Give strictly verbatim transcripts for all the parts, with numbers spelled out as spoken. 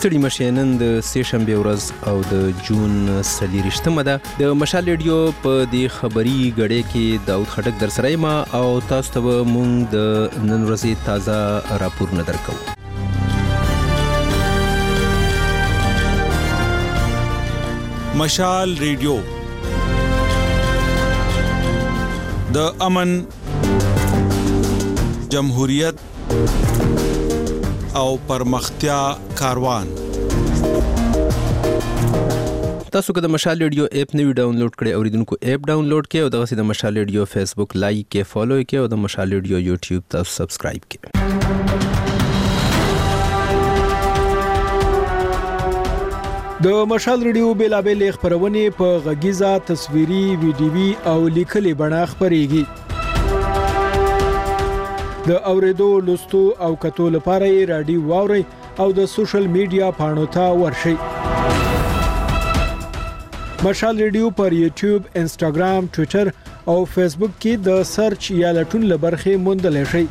ستړي مشئ، نن د سې شنبې ورځ او د جون څلېرویشتمه ده. د مشال ریډیو په دې خبري غړې کې داود خټک در سره یم او تاسو ته مونږ د نن ورځې تازه راپورونه درکو. مشال ریډیو د امن، جمهوریت او پرمختیا کاروان. تاسو که د مشال ریډیو اپ نوی ډاونلوډ کړئ، اوریدونکو اپ ډاونلوډ کړئ او دغه سي د مشال ریډیو فیسبوک لایک کې، فالو کې او د مشال ریډیو یوټیوب تاسو سبسکرایب کړئ. د مشال ریډیو بیلابل خبرونه په غږیزه، تصویري، ویډیوي او لیکلي بڼه خبريږي. د اوریدو، لوستو او کتو لپاره یې رادیو واوري او د سوشل میډیا پاڼو ته ورشئ. مشال ریډیو پر یوټیوب، انسټاګرام، ټوئیټر او فیسبوک کې د سرچ یا لټون لبرخه موندل شئ.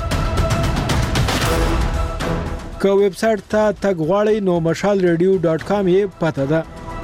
که ویب سټ ته تګ غواړئ نو مشال ریډیو ډاټ کام یې پته ده.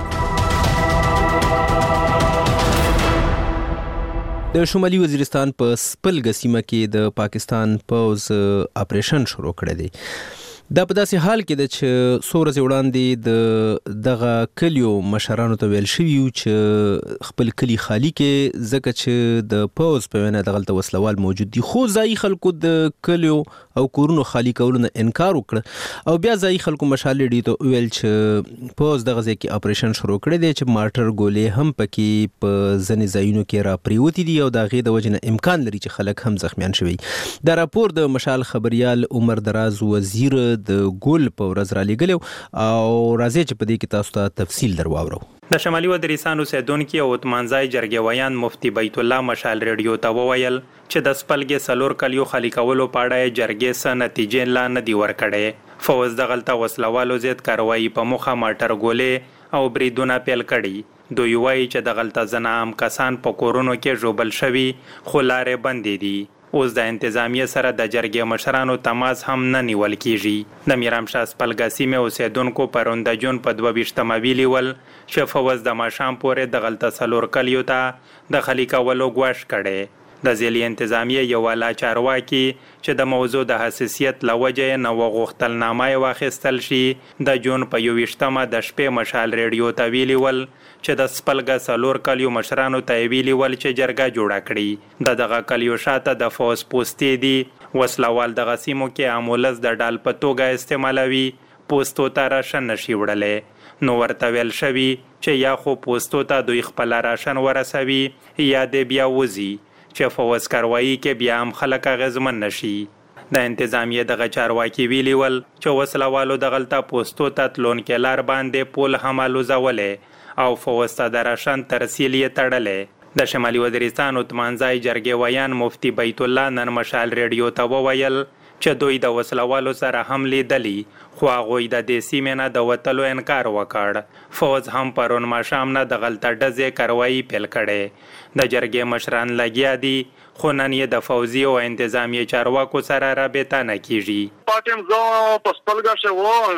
د شمالي وزیرستان په سپلګ سیمه کې د پاکستان پوز اپریشن شروع کړی دی. دا په داسې حال کې ده چې څو ورځې وړاندې د دغه کلیو مشرانو ته ویل شوي وو چې خپل کلی خالی کې، ځکه چې د پوز په وینا دغلته وسلوال موجود دي. خو ځایي خلکو د کلیو او کورونو خالی کولو نه انکار وکړ او بیا ځایي خلکو مشال ریډیو ته ویل چې پوز دغه ځای کې اپریشن شروع کړی دی چې مارټر ګولې هم پکې په ځینې ځایونو کې را پریوتې دي او د هغې د وجې نه امکان لري چې خلک هم زخمیان شوي. دا راپور د مشال خبریال عمر دراز وزیر د ګول په ورځ را لېږلی او راځي چې په دې کې تاسو ته تفصیل در واورو. د شمالي وزیرستان اوسیدونکي او اتمانځای جرګې ویان مفتي بیت الله مشال ریډیو ته وویل چې د سپلګې څلور کلیو خالي کولو په اړه یې جرګې څه نتیجې لا نه دي ورکړې. فوز دغلته وسلوالو ضد کاروایي په موخه ماټر ګولې او بریدونه پیل کړي. دوی وایي چې دغلته ځنه عام کسان په کورونو کې ژوبل شوي خو لارې بندې دي. اوس د انتظامیه سره د جرګې مشرانو تماس هم نه نیول کیږي. د میرامشاه سپلګا سیمې اوسیدونکو پرون د جون په دوه ویشتمه ویلي ول چې فوز د ماښام پورې دغلته څلور کلیو ته د خالي کولو ګواښ کړی. د ځلي انتظامیه یو والا چارواکي چې د موضوع د حساسیت له وجې نه وغوښتل نامه یې واخیستل شي، د جون په یوویشتمه د شپې مشال ریډیو ته ویلي ول چې د سپلګا څلور کلیو مشرانو ته یې ویلي ول چې جرګه جوړه کړي. د دغه کلیو شاته د فوز پوستې دي. وسلوال دغه سیمو کې امولس د ډال په توګه استعمالوي، پوستو ته راشن نشي وړلی. نو ورته ویل شوي چې یا خو پوستو ته دوی خپل راشن ورسوي یا دې بیا وځي چې فوز کاروایی کې بیا هم خلک اغېزمن نشي. د انتظامیه دغه چارواکي ویلي ول چې وسلوالو دغلته پوستو ته تلونکې لار باندې پول هم الوزولی او فوز ته د راشن ترسیل یې تړلی. د شمالي وزیرستان اتمانځای جرګې ویان مفتي بیت الله نن مشال ریډیو ته وویل چې دوی د وسلوالو سره هم لیدلی خو هغوی د دې سیمې نه د وتلو انکار وکړ. فوز هم پرون ماښام نه دغلته ډزې کاروایي پیل کړې. د جرګې مشران لګیا دي خو نن یې د فوزي او انتظامیه چارواکو سره رابطه نه کیږي. پاتم زه په سپلګا شو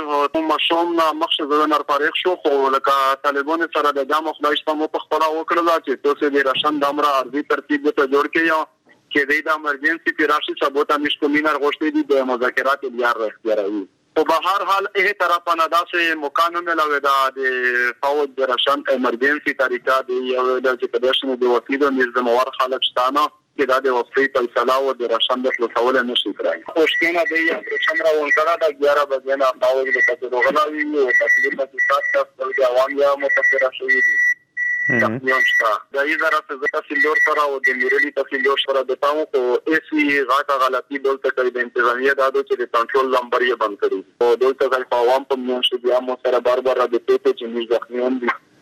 ماښام نه مخشه زه نر فارغ شو خو لکه طالبان سره د جام خدای شپه مو په خپل وکړل چې تاسو دې راشن د امر ارضي ترتیب ته جوړ کړئ کې د امرجنسي پیراشي ثبوت امش کومینر غوښتي دي د مذاکرات لیار اختیاروي. په بهر حال هغه طرف نه داسې مکانو ملوي دا د فوج د راشن امرجنسي طریقه دی یو د چې د وکیلو نظام ور خلک شتانه کې دا د وفي فیصله او د راشن د خلاصول نشي کړای. خوشکنه دی چې څنګه ونکړه د اګیاره بجې نه فوج د تاسو غلاوي او تکلیف د تاسو د عوام یا متفق شوی دي. تقریبا شته د ایزاره څخه تفصیلور سره او د میرلی تفصیلور سره د تاسو کو ایسی غاټه غلطي دولت کوي د انتظامیه د ادو چې د کنټرول نمبر یې بند کړی او دولت ځای په عوام په میاشت بیا مو سره بار بار د پېټې چې موږ ځخمیان دي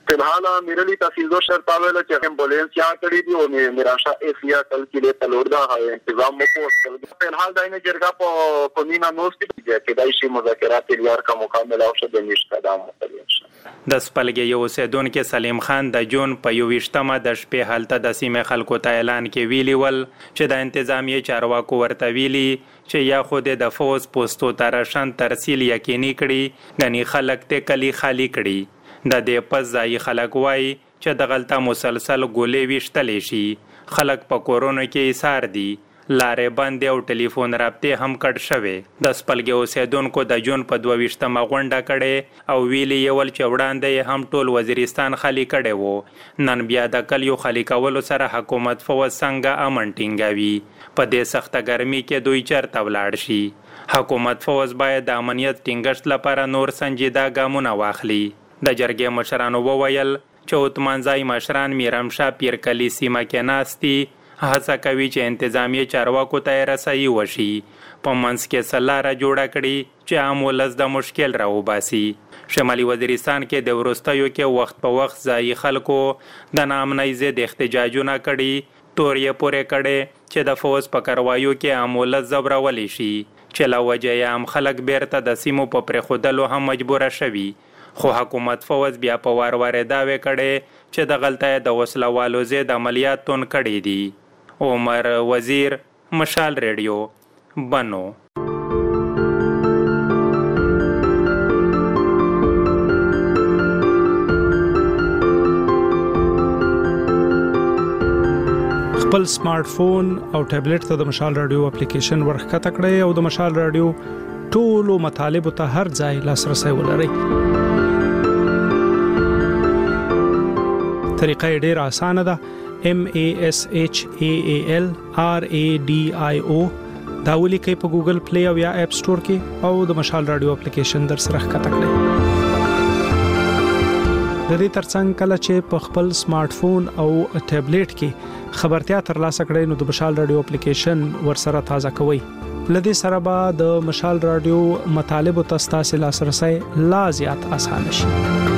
फिलहाल मेरे लिए तहसीलदार शर्त आवेला कि एम्बुलेंस यहाँ करी थी और निराशा एसिया कल के लिए तलोड़ा है इंतजाम में फिलहाल दाइने जरगा को नीना नोस की कि दाइशी मुज़ाकरात तैयार का मुकाबला औषध निष्कदाम د سپلګې یو اوسیدونکي سلیم خان د جون په یوویشتمه د شپې هلته د سیمې خلکو ته اعلان کې ویلي ول چې د انتظامیې چارواکو ورته ویلي چې یا خو د فوز پوستو ته راشن ترسیل یقیني کړي غني خلک ته کلی خالی کړي د دې پس ځای خلک وای چې د غلطه مسلسل ګولې وشتلې شي خلک په کورونا کې ایثار دي لارې بندې او ټلیفون رابطې هم کټ شوې د سپلګې اوسیدونکو د جون په دوه ویشتمه غونډه کړې او ویلي یې ول چې وړاندې هم ټول وزیرستان خالی کړی و نن بیا د کلیو خالی کولو سره حکومت فوز څنګه امن ټینګوي په دې سخته ګرمي کې دوی چرته ولاړ شي حکومت فوز باید د امنیت ټینګښت لپاره نور سنجیده ګامونه واخلي د جرګې مشرانو وویل چې عثمانزای مشران میرمشاه پیرکلي سیمه کې ناستي هڅه کوي چې انتظامیه چارواکو ته رسایي وشي په منځ کې سلاره جوړه کړي چې عام ولس د مشکل راوباسي شمالي وزیرستان کې د ورستیو کې وخت په وخت ځای خلکو د نامنۍ ضد احتجاجونه کړي تورې پورې کړي چې د فوز په کاروایو کې عام ولس ځورولی شي چې له وجې یې عام خلک بیرته د سیمو په پرېښودلو هم مجبوره شوي خو حکومت فوز بیا په وار وار دعوې کړي چې د غلطۍ د وسلوالو ضد عملیات تون کړي دي عمر وزیر مشال ریډیو بنو خپل سمارټ فون او ټابلیټ ته د مشال رادیو اپلیکیشن ورخکته کړئ او د مشال رادیو ټولو مطالبه ته هر ځای لاسرسي ولرئ طریقه ډېره اسانه ده M A S H A A L R A D I O دا ولیکئ په ګوګل پلی او یا اپ سٹور کې او د مشال رادیو اپلیکیشن در سره ښکته کړئ د دې ترڅنګ کله چې په خپل سمارټ فون او ټابلیټ کې خبرتیا ترلاسه کړئ نو د مشال رادیو اپلیکیشن ور سره تازه کوئ لدې سره به د مشال رادیو مطالب او تاسو لاسرسي لا زیات آسان شي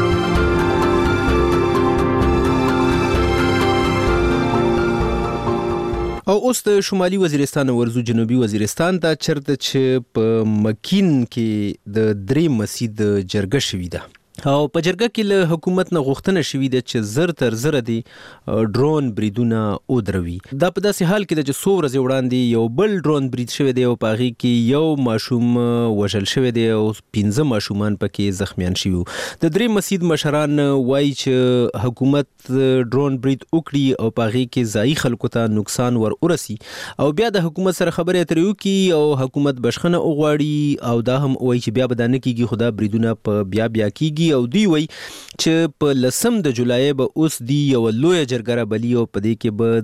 او اوس د شمالي وزیرستان ورزو جنوبي وزیرستان ته چرته چې په مکین کې د درې مسجد جرګه شوې ده او په جرګه کې له حکومت نه غوښتنه شوې ده چې زر تر زر دي ډرون بریدونه ودروي دا په داسې حال کې ده چې څو ورځې وړاندې یو بل ډرون برید شوی دی او په هغې کې یو ماشوم وژل شوی دی او پنځه ماشومان پکې زخمیان شوي د درې مسجد مشران وایي چې حکومت ډرون برید وکړي او په هغې کې ځایي خلکو ته نقصان ور ورسي او بیا د حکومت سره خبرې اترې وکړي او حکومت بخښنه وغواړي او دا هم وایي چې بیا به دا نه کېږي خو دا بریدونه په بیا بیا کېږي او دوی وایي چې په لسم د جولای به اوس دی یو لویه جرګه رابلي او په دې کې به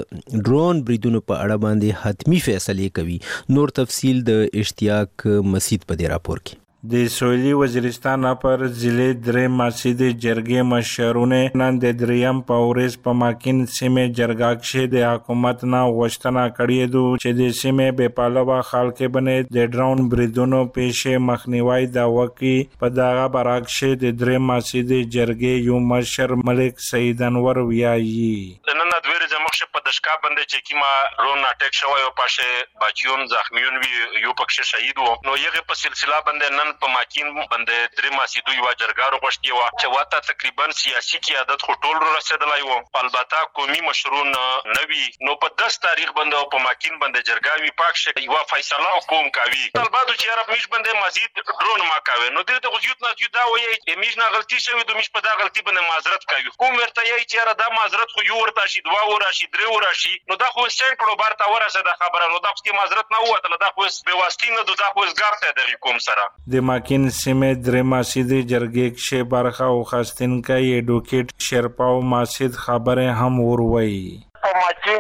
د ډرون بریدونو په اړه باندې حتمی فیصلې کوي نور تفصیل د اشتیاق مسجد په دې راپور کې د سویلي وزیرستان پر ضلع درې مسجد جرګې مشرونه نن د دریم په ورځ په ماکین سیمه جرګه کې د حکومت نه غوښتنه کړې ده چې د سیمه به پالوا خلک باندې د ډرون بریدونو پیښې مخنیوي دا وکړي په دغه برعکس د درې مسجد جرګې یو مشر ملک سید انور ویایي نن د ویره زموږ په دشکا باندې چې کیما رون اٹیک شوی او پاشه بچیون زخمیون وی یو پکښه شهید وو نو یغه په سلسله باندې نن په ماکین باندې درې مسجد یو جرګارو غوښتي و چې واته تقریبا سیاسي قیادت خټول رسیدلای وو البته قومي مشرون نوی نو په داس تاریخ باندې په ماکین باندې جرګاوي پاک شه یو فیصله حکومت کوي طلباتو چې عرب میش باندې مزید ډرون ما کوي نو د غوښیت نه جدا وي میش نه غلطي شوی د میش په دا غلطي باندې معذرت کوي کوم ورته یې چې را دا معذرت خو یو ورته شي دوا ورشي درې ورشي نو دا خو سینکړو بارته ورسه د خبره نو دا خو معذرت نه وته دا خو به واسطینه د دا خو زګارته د کوم سره د ماکین سیمه درې مسجد جرګې کې برخه او خاستین کوي ایډوکیټ شرپاو مسجد خبره هم وروي په ماکین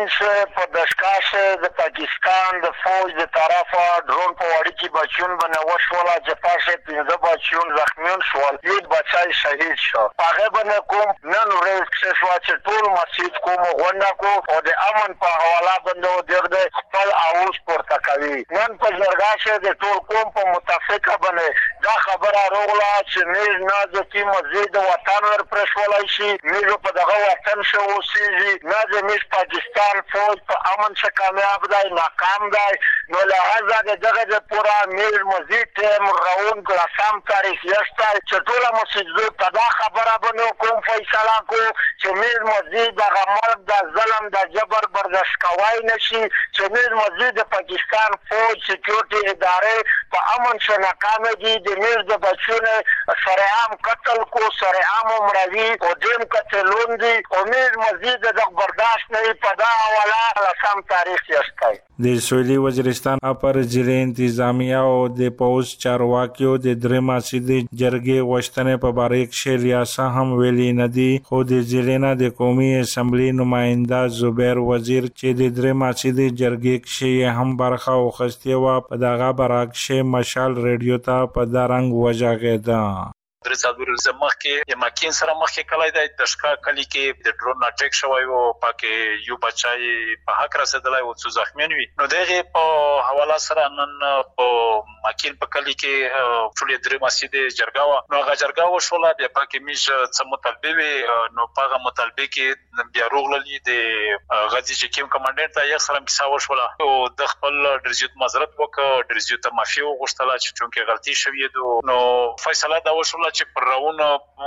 شه په دشکاشه د پاکستان د فوج د طرفه ډرون په وړي کې بچون باندې وشوله چې پاشه پنځه بچون زخمیون شول یو بچای شهید شو هغه باندې کوم نن ورځ څه شو چې ټول مسجد کوم غونډه کو او د امن په حواله باندې درګ خپل اوس پورته کوي نن په جرګه د ټول قوم په متفقه باندې دا خبره راغله چې نه نه چې مزید وطن ور پرشولای شي نه په دغه وطن شو اوسېږي نه د مش پاکستان فوج په امن څخه کامیاب دی ناکام دی نو لہذا دغه د پورا میر مزید ټیم راون کلاسام تاریخ یستا چې ټول مسجد په دا خبره باندې کوم فیصله کو چې میر مزید د مرګ د ظلم د جبر برداشت کوي نشي چې میر مزید د پاکستان فوج سکیورټي ادارې په امن څخه ناکام دي د میر د بچونه سرعام قتل کو سرعام مړوي او دیم قتلون دي او میر مزید د برداشت نه په دا حواله کلاسام تاریخ یستا د سویلي وزیرستان اپر ضلع انتظامیه او د پوز چارواکیو د درې ماسیدي جرګې وشتنې په باره کې ریاسه هم ویلي ندي خو د ضلع نه د قومي اسمبلی نماینده زبیر وزیر چې د درې ماسیدي جرګې کې هم برخه واخیستې و په دغه برعکس مشال ریډیو ته په دارنګ وجاغېده درې څلور زمخ کې د ماکین سره مخ کې کلای دی د شکا کلی کې د ډرون اٹیک شوی او پکې یو بچای په حق رسیدلای او څو زخمیان وي نو دغه په حواله سره نن په ماکین په کلی کې ټول درې مسجد جرګاوه نو هغه جرګاوه شوله بیا پکې میش څه مطالبه وي نو په مطالبه کې بیا روغللی د غزي چې کیم کمانډنټ ته یو سره کیسه وشوله او د خپل درجیت معذرت وکړ درجیت معافي وغوښتله چې چونکه غلطي شوې ده نو فیصله دا وشوله چې پر راونه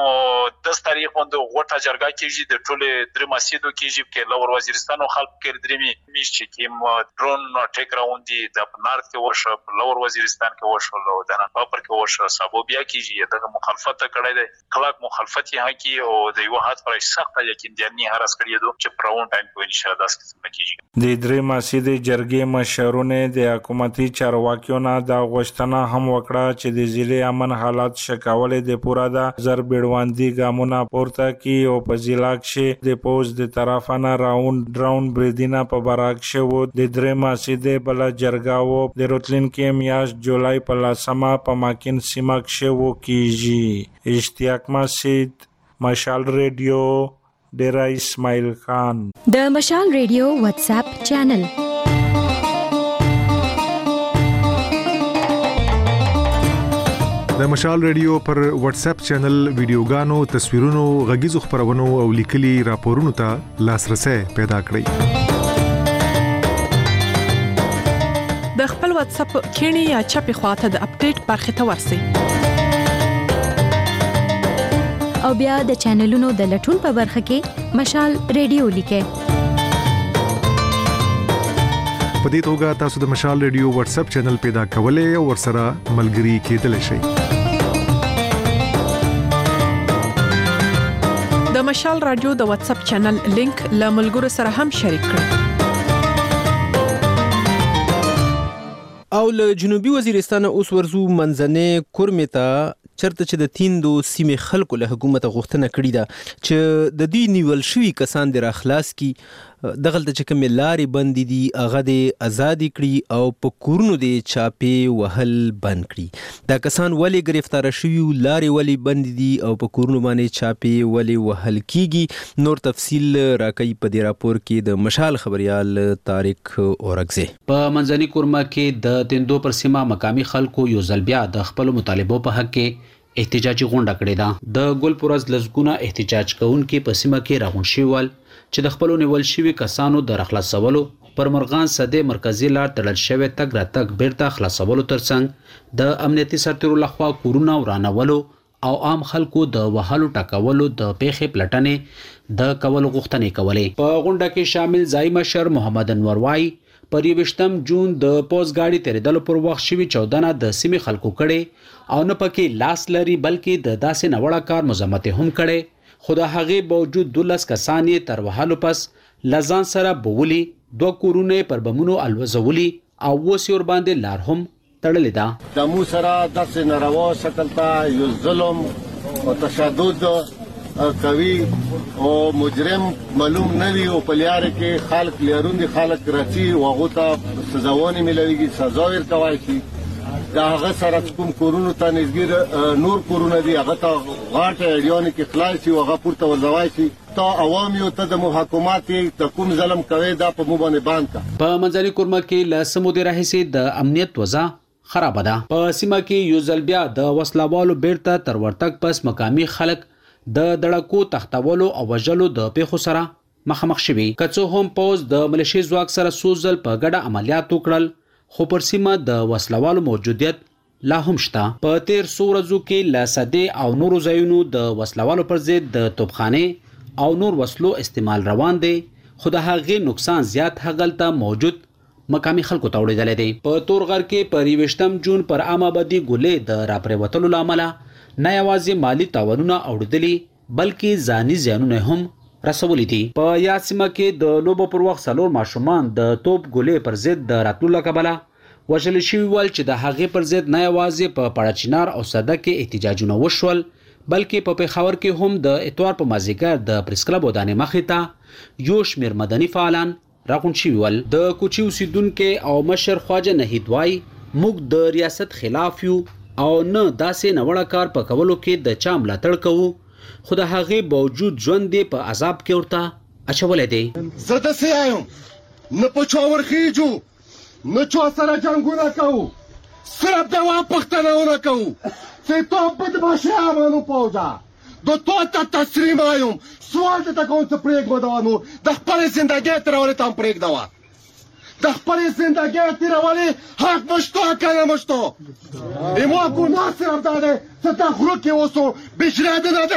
د تاریخ باندې غوټه جرګه کیږي د ټوله درې مسجدو کیږي کې لور وزیرستان او خلک کې درې میش چې کیم ډرون اٹیک راوندي د نارت کې ورشه په لور وزیرستان کې ورشه او د نن په پر کې ورشه سبب بیا کیږي دغه مخالفت کړی دی خلک مخالفت یې هکي او د یو هات پر سخت یقین دی نه هرڅ کړی دو چې پرون ټایم په انشاء الله داس کې کیږي د درې مسجد جرګې مشرونه د حکومتي چارواکیو نه د غوښتنه هم وکړه چې د ضلع امن حالات شکاولې د پورا د زر بیړواندي ګامونه پورته کی او په ضلع کې د پوز د طرفه نه راوند ډراون بریدینه په براک شو د درې مسجد بل جرګاو د روتلین کې میاش جولای په لاسمه په ماکین سیمه کې وو کیږي اشتیاق مسجد مشال ریډیو ډیرا اسماعیل خان د مشال ریډیو واتس اپ چینل د مشال ریډیو پر واتس اپ چینل ویډیوګانو تصویرونو غږیزو خبرونو او لیکلي راپورونو ته لاسرسي پیدا کړئ د خپل واتس اپ کینی یا چپی خواته د اپډیټ برخه ته ورسی او بیا د چینلونو د لټون په برخه کې مشال ریډیو لیکه په دې توګه تاسو د مشال ریډیو واتس اپ چینل پیدا کولای او ورسره ملګري کېدلی شئ د مشال رادیو د واتس اپ چینل لینک له ملګرو سره هم شریک کړئ او له جنوبي وزیرستان اوس ورزو منځنۍ کورمې ته چرته چې د تیندو سیمې خلکو له حکومت غوښتنه کړې ده چې د دې نیول شوي کسان د راخلاص کی دغلته چې کوم لارې بندې دي هغه د ازادي کړي او په کورونو د چاپې وهل بند کړي دا کسان ولې گرفتار شوي لارې ولې بند دي او په کورونو باندې چاپې ولې وهل کیږي نور تفصیل راکړي په دې راپور کې د مشال خبريال طارق اورګزه په منځني کورما کې د تیندو پر سیمه مقامی خلکو یو ځل بیا د خپل مطالبو په حق کې احتجاجي غونډه کړې ده د ګلپورز لزګونه احتجاج کوونکي په سیمه کې راغون شول چې د خپل نیول شوی کسانو د خلاصولو پر مرغان سده مرکزی لار تړل شوی تک را تک بیرته خلاصولو ترڅنګ د امنیتي سرتیرو لخوا کورونه ورانولو او عام خلکو د وهلو ټاکولو د پیښې پلټنې د کولو غوښتنې کولې په غونډه کې شامل ځای مشر محمد انور وای پر یوشتم جون د پوز گاډي تیرېدلو پر وخت شوی چودنه د سیمې خلکو کړي او نه پکې لاس لري بلکې د داسې نوړه کار مزمت هم کړي خدا هغه باوجود دولس کسان یې تر وهلو پس لزان سره بوولي دوه کورونه پر بمونو الوزولي او وسور باندې لار هم تړلې ده د مو سره د ناروا شکل ته یو ظلم او تشدد کوي او مجرم معلوم نه وي او په لار کې خلک لرون دي خلک راځي او هغه ته سزاونه ملويږي سزا ورکوي شي دا هغه سره کوم کورونو ته نږدې نور کورونه دي هغه ته غاټه اډیونه کې خلاص شي او هغه پورته ورځوي شي ته عوام یو ته د محاکمات ته کوم ظلم کوي دا په مو باندې باندې په منځني کورما کې له سمودي راهسي د امنیت وضع خراب ده. په سیمه کې یو ځل بیا د وسلوالو بیرته تر ورتګ پس مقامی خلک د دړکو تختولو او وژلو د پیښو سره مخامخ شوي. کڅو هم پوز د ملیشي ځواک سره سوزل په ګډه عملیات وکړل خو پر سیمه د وسلوالو موجودیت لا هم شته. په تیر څو ورځو کې لا صدې او نورو ځایونو د وسلوالو پر ضد د توپخانه او نور وسلو استعمال روان دي خو د هغې نقصان زیات هغلته موجود مقامی خلکو ته وړاندې دي. په تورغر کې پر یوشتم جون پر عام آبادی ګولې د راپریوتلو لامل نه یوازې مالی تاوانونه اوړدلي بلکې ځاني زیانونه هم رسولي دي. په یاسمه کې د لوبو پر وخت څلور ماشومان د توپ ګولې پر ضد د راتلو لکبله وژل شوي ول چې د هغې پر ضد نه یوازې په پړچینار او صده کې احتجاجونه وشول بلکې په پیښور کې هم د اتوار په مازیګر د پریس کلب ودانې مخې ته یو شمېر مدني فعالان راغون شوي ول. د کوچي اوسیدونکو او مشر خواجه نهید وای موږ د ریاست خلاف یو او نه داسې نوړه کار په کولو کې د چا ملاتړ کوو خو د هغې باوجود ژوند دی په عذاب کې ورته اچولی دی. زه داسې وایم نه په چا ورخیږو نه چا سره جنګونه کوو صرف د وا پښتنونه کوو چې تو بدمعشي امانو پوجا دو تو ته تسلیم آیم سوال ته کوم څه پرېږ ودوانو د خپل زندګۍ ترولې تام پرېږ دوا د خپل زندګۍ ترولې حق مشتو کنه مشتو ایمو کو ناصر ابداده څه تا خلک کې وسو بشراده نه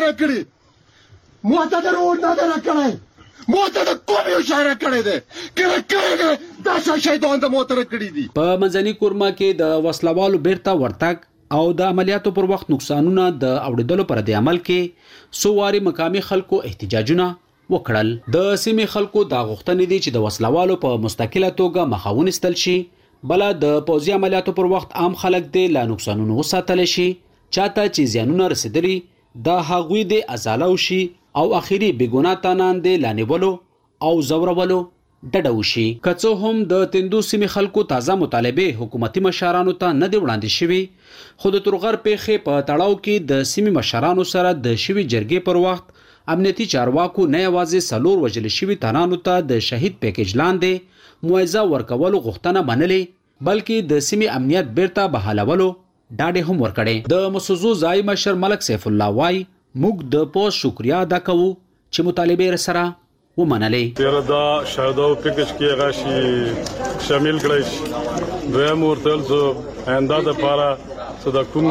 درکړي مو ته درو نه درکړي مو ته کوم یو اشاره کړی دی کله کله دا شهیدان د موتر کړی دي. په منځني کورما کې د وسلوالو بیرته ورتګ او د عملیاتو پر وخت نقصانونه د اوړېدلو پر د عمل کې سوواري مقامی خلکو احتجاجونه وکړل. د سیمې خلکو دا غوښتنې دي چې د وسلوالو په مستقله توګه مخه ونیستل شي بل د پوځي عملیاتو پر وخت عام خلک د لا نقصانونو وساتل شي چاته چې زیانونه رسیدلي د هغوی د ازاله وشي او اخیری بیګونه تانان د لانیولو او زورولو ډډه وشي. که څه هم د تندو سیمې خلکو تازه مطالبه حکومتي مشرانو ته نه دی وړاندې شوي خو د تورغر پیښې په تړاو کې د سیمې مشرانو سره د شوي جرګې پر وخت امنیتي چارواکو نه یوازې څلور وژل شوي تنانو ته د شهید پیکیج لاندې معاوضه ورکولو غوښتنه منلې بلکې د سیمې امنیت بیرته بحالولو ډاډ هم ورکړي. د مسوزو ځای مشر ملک سیف الله وای موږ د پوس شکریا ادا کوو چې مطالبه سره ومنلې. تیر دا شهادو پیکج کې غاشي شامل کړی دویم ورتل زو آینده د پاره صدا کوم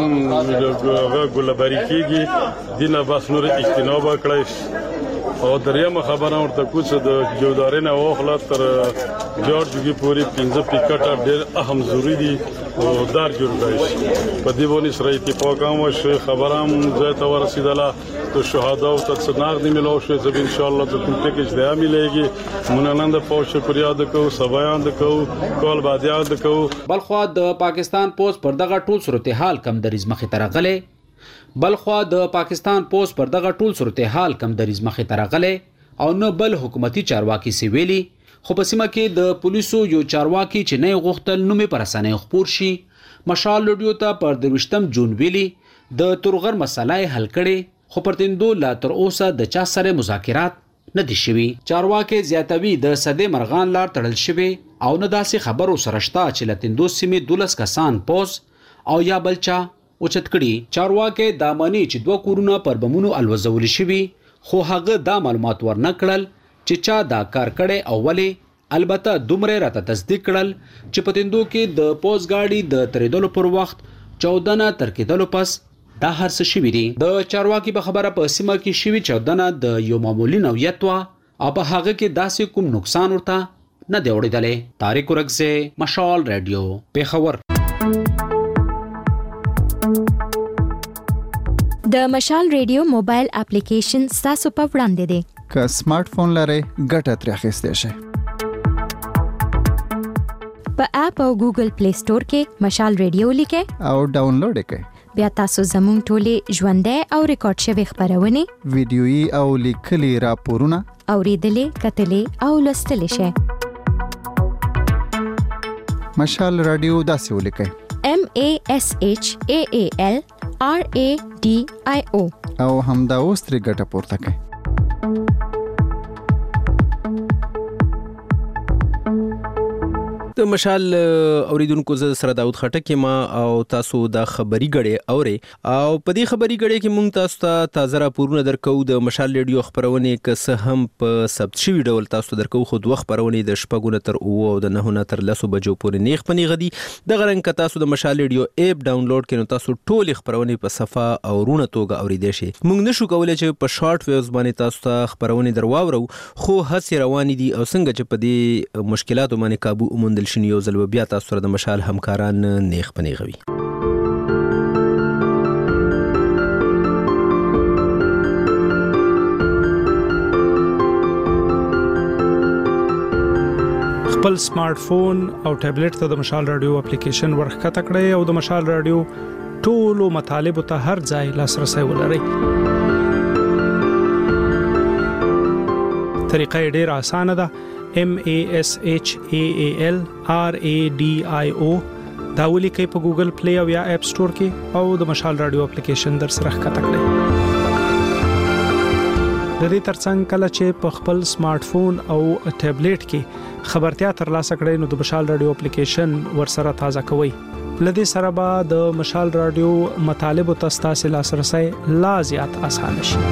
ګلبری کېږي دینه بس نور اجتناب کړی او دریم خبره ورته کوڅه د جودارینه واخله تر جورجګي پوری پنځه پیکټ ډېر اهم ضروری دي او دار جوړ کړی په دې باندې سره اتفاق هم وشو خبره هم زه ته ورسېدله تو شهدا او تصناق دی ملو شو زب ان شاء الله ته کوم پیکج دی مليږي مونږ نن په شکریا د کو سبایان د کو کول بعد یاد کو. بلخوا د پاکستان پوس پر دغه ټول صورتحال کم دریز مخې ترغله بلخوا د پاکستان پوس پر دغه ټول صورتحال کم دریز مخې ترغله او نه بل حکومتي چارواکي سی ویلي خو په سیمه کې د پولیسو یو چارواکي چې نه غوښتل نومې پر اسانه خبر شي مشال لډیو ته پر دروشتم جون ویلي د تورغر مسلې حل کړي خو پر تندو لا تر اوسه د چا سره مذاکرات نه دي شوي. چارواکي زیاتوي د صدې مرغان لار تړل شوي او نه داسې خبرو سره شته چې لتندو سیمې دولس کسان پوس او یا بلچا اوچت کړي. چارواکي دا مانی چې دوه کورونه پر بمونو الوزول شوي خو هغه دا معلومات ورنه کړل چې چا دا کار کړي او ولی البته دومره راته تصدیق کړل چې پتندو کې د پوس گاډي د تریدلو پر وخت چودہ نه تر کېدلو پس دا هر څه شوي دي. د چارواکي په خبره په سیمه کې شوي چودنه د یو معمولی نوعیت وا او په هغه کې داسې کوم نقصان ورته نه دی وړیدلی. طارق ورکزه مشال رادیو پیښور. د مشال ریډیو موبایل اپلیکیشن تاسو په وړاندې دی. که سمارټ فون لرئ ګټه ترې اخیستی شئ. په اپ او ګوګل پلی سٹور کې مشال ریډیو لیکئ او ډاونلوډ یې کړئ. بیا تاسو زموږ ټولې ژوندۍ او ریکارډ شوی خبرونه ویډیويي او لیکلي راپورونه اوریدلې کتلې او لوستلې شئ. مشال رادیو داسې ولیکئ: M A S H A A L R A D I O او همدا اوس ترې ګټه پورته کړئ. د مشال اوریدونکو زه سره داود خټک ما او تاسو د خبري غړې اوري او په دې خبري غړې کې مونږ تاسو ته تازه راپورونه درکو. د مشال ریډیو خبرونه که هم په ثبت شوی ډول تاسو درکو، خو دوه خبرونه د شپږو نه تر اوه او د نهو نه تر لسو بجو پورې نیغ پنی غدي. د غرنګ که تاسو د مشال ریډیو اپ ډاونلوډ کړئ نو تاسو ټول خبرونه په صفه او رونه توګه اوریدئ شئ. مونږ نشو کولای چې په شارټ ویوز باندې تاسو ته خبرونه درواورو، خو هڅه روان دي او څنګه چې په دې مشکلاتو باندې قابو وموندل شي یو ځل بیا تاسو سره د مشال همکاران نیغ پنیغوي. خپل سمارټ فون او ټابلیټ ته د مشال رادیو اپلیکیشن ورخکته کړئ او د مشال رادیو ټولو مطالبه ته هر ځای لاسرسي ولرئ. طریقه ډیره اسانه ده. M A S H A A L R A D I O دا ولیکئ په ګوګل پلی او یا اپ سٹور کې او د مشال رادیو اپلیکیشن در سره ښکته کړئ. د دې ترڅنګ کله چې په خپل سمارټ فون او ټابلیټ کې خبرتیا ترلاسه کړئ نو د مشال رادیو اپلیکیشن ورسره تازه کوئ. لدې سره به د مشال رادیو مطالب ته ستاسو لاسرسي لا زیات اسانه شي.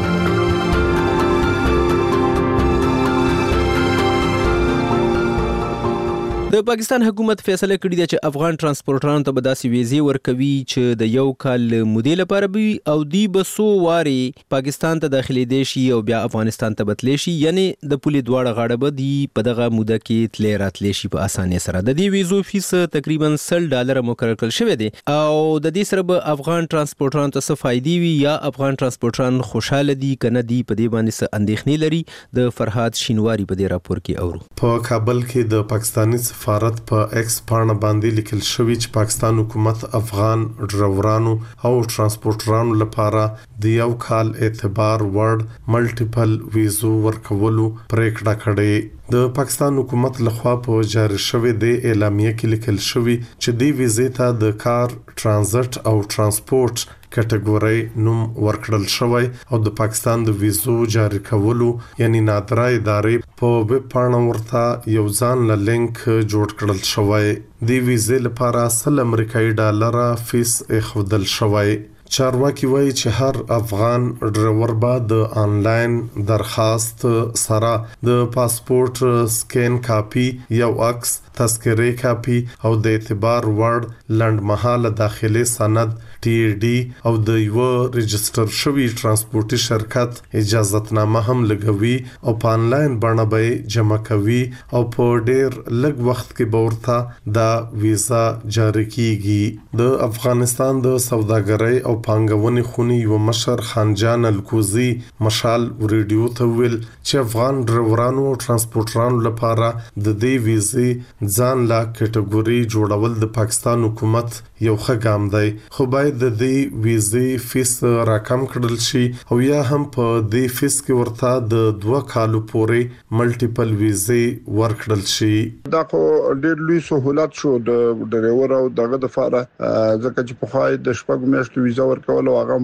د پاکستان حکومت فیصله کړې ده چې افغان ترانسپورټرانو ته به داسې ویزې ورکوي چې د یو کال مودې لپاره وي او دوی به څو واري پاکستان ته داخليدي شي او بیا افغانستان ته بتلی شي، یعنی د پولي دواړه غاړه به دی په دغه موده کې تللی راتلی شي په اسانۍ سره. د دې ویزو فیس تقریبا سل ډالر مقرر کړل شوی دی او د دې سره به افغان ترانسپورټرانو ته څه فائدې وي یا افغان ترانسپورټران خوشاله دي کنه دي په دې باندې څه اندېښنې لري. د فرهاد شینواری په دې راپور کې اورو. په کابل کې د پاکستاني سفارت په ایکس پاڼه باندې لیکل شوی چې پاکستان حکومت افغان ډرایورانو او ترانسپورټرانو لپاره د یو کال اعتبار وړ ملټیپل ویزو ورکولو پریکړه کړې. د پاکستان حکومت لخوا په جاری شوی د اعلامیه کې لیکل شوی چې د ویزې ته د کار ترانزیت او ترانسپورت کټګوري نوم ورکړل شوی او د پاکستان د ویزو جاری کولو یعنی نادره ادارې په ویب پاڼه ورته یو ځان له لینک جوړ کړل شوی. د ویزې لپاره سل امریکایي ډالر فیس اخودل شوی. چارواکي وایي چې هر افغان ډرایور به د آنلاین درخواست سره د پاسپورت سکین کاپی، یو عکس، تذکره کاپی او د اعتبار وړ لنډمهاله داخلي سند ټي ډي او د یو ريجستر شوی ترانسپورتي شرکت اجازهتنامه هم لګوي او په آنلاین بڼه به جمع کوي او په ډیر لږ وخت کې به ورته د ویزا جاری کیږي. د افغانستان د سوداګرۍ او پانګونې خونی یو مشر خانجان الکوزي مشال ریډیو ته ویل چې افغان ډرایورانو او ترانسپورټرانو لپاره د دې ویزې ځان لا کټګوري جوړول د پاکستان حکومت یو ښه ګام دی، خو باید د دې ویزې فیس راکم کړل شي او یا هم په دې فیس کې ورته د دوه کالو پورې ملټیپل ویزې ورکړل شي. دا خو ډېر لوی سہولت شو د ډرایور او دغه د فاره ځکه چې په خای د شپږ میاشتو ویزا ورکول او هغه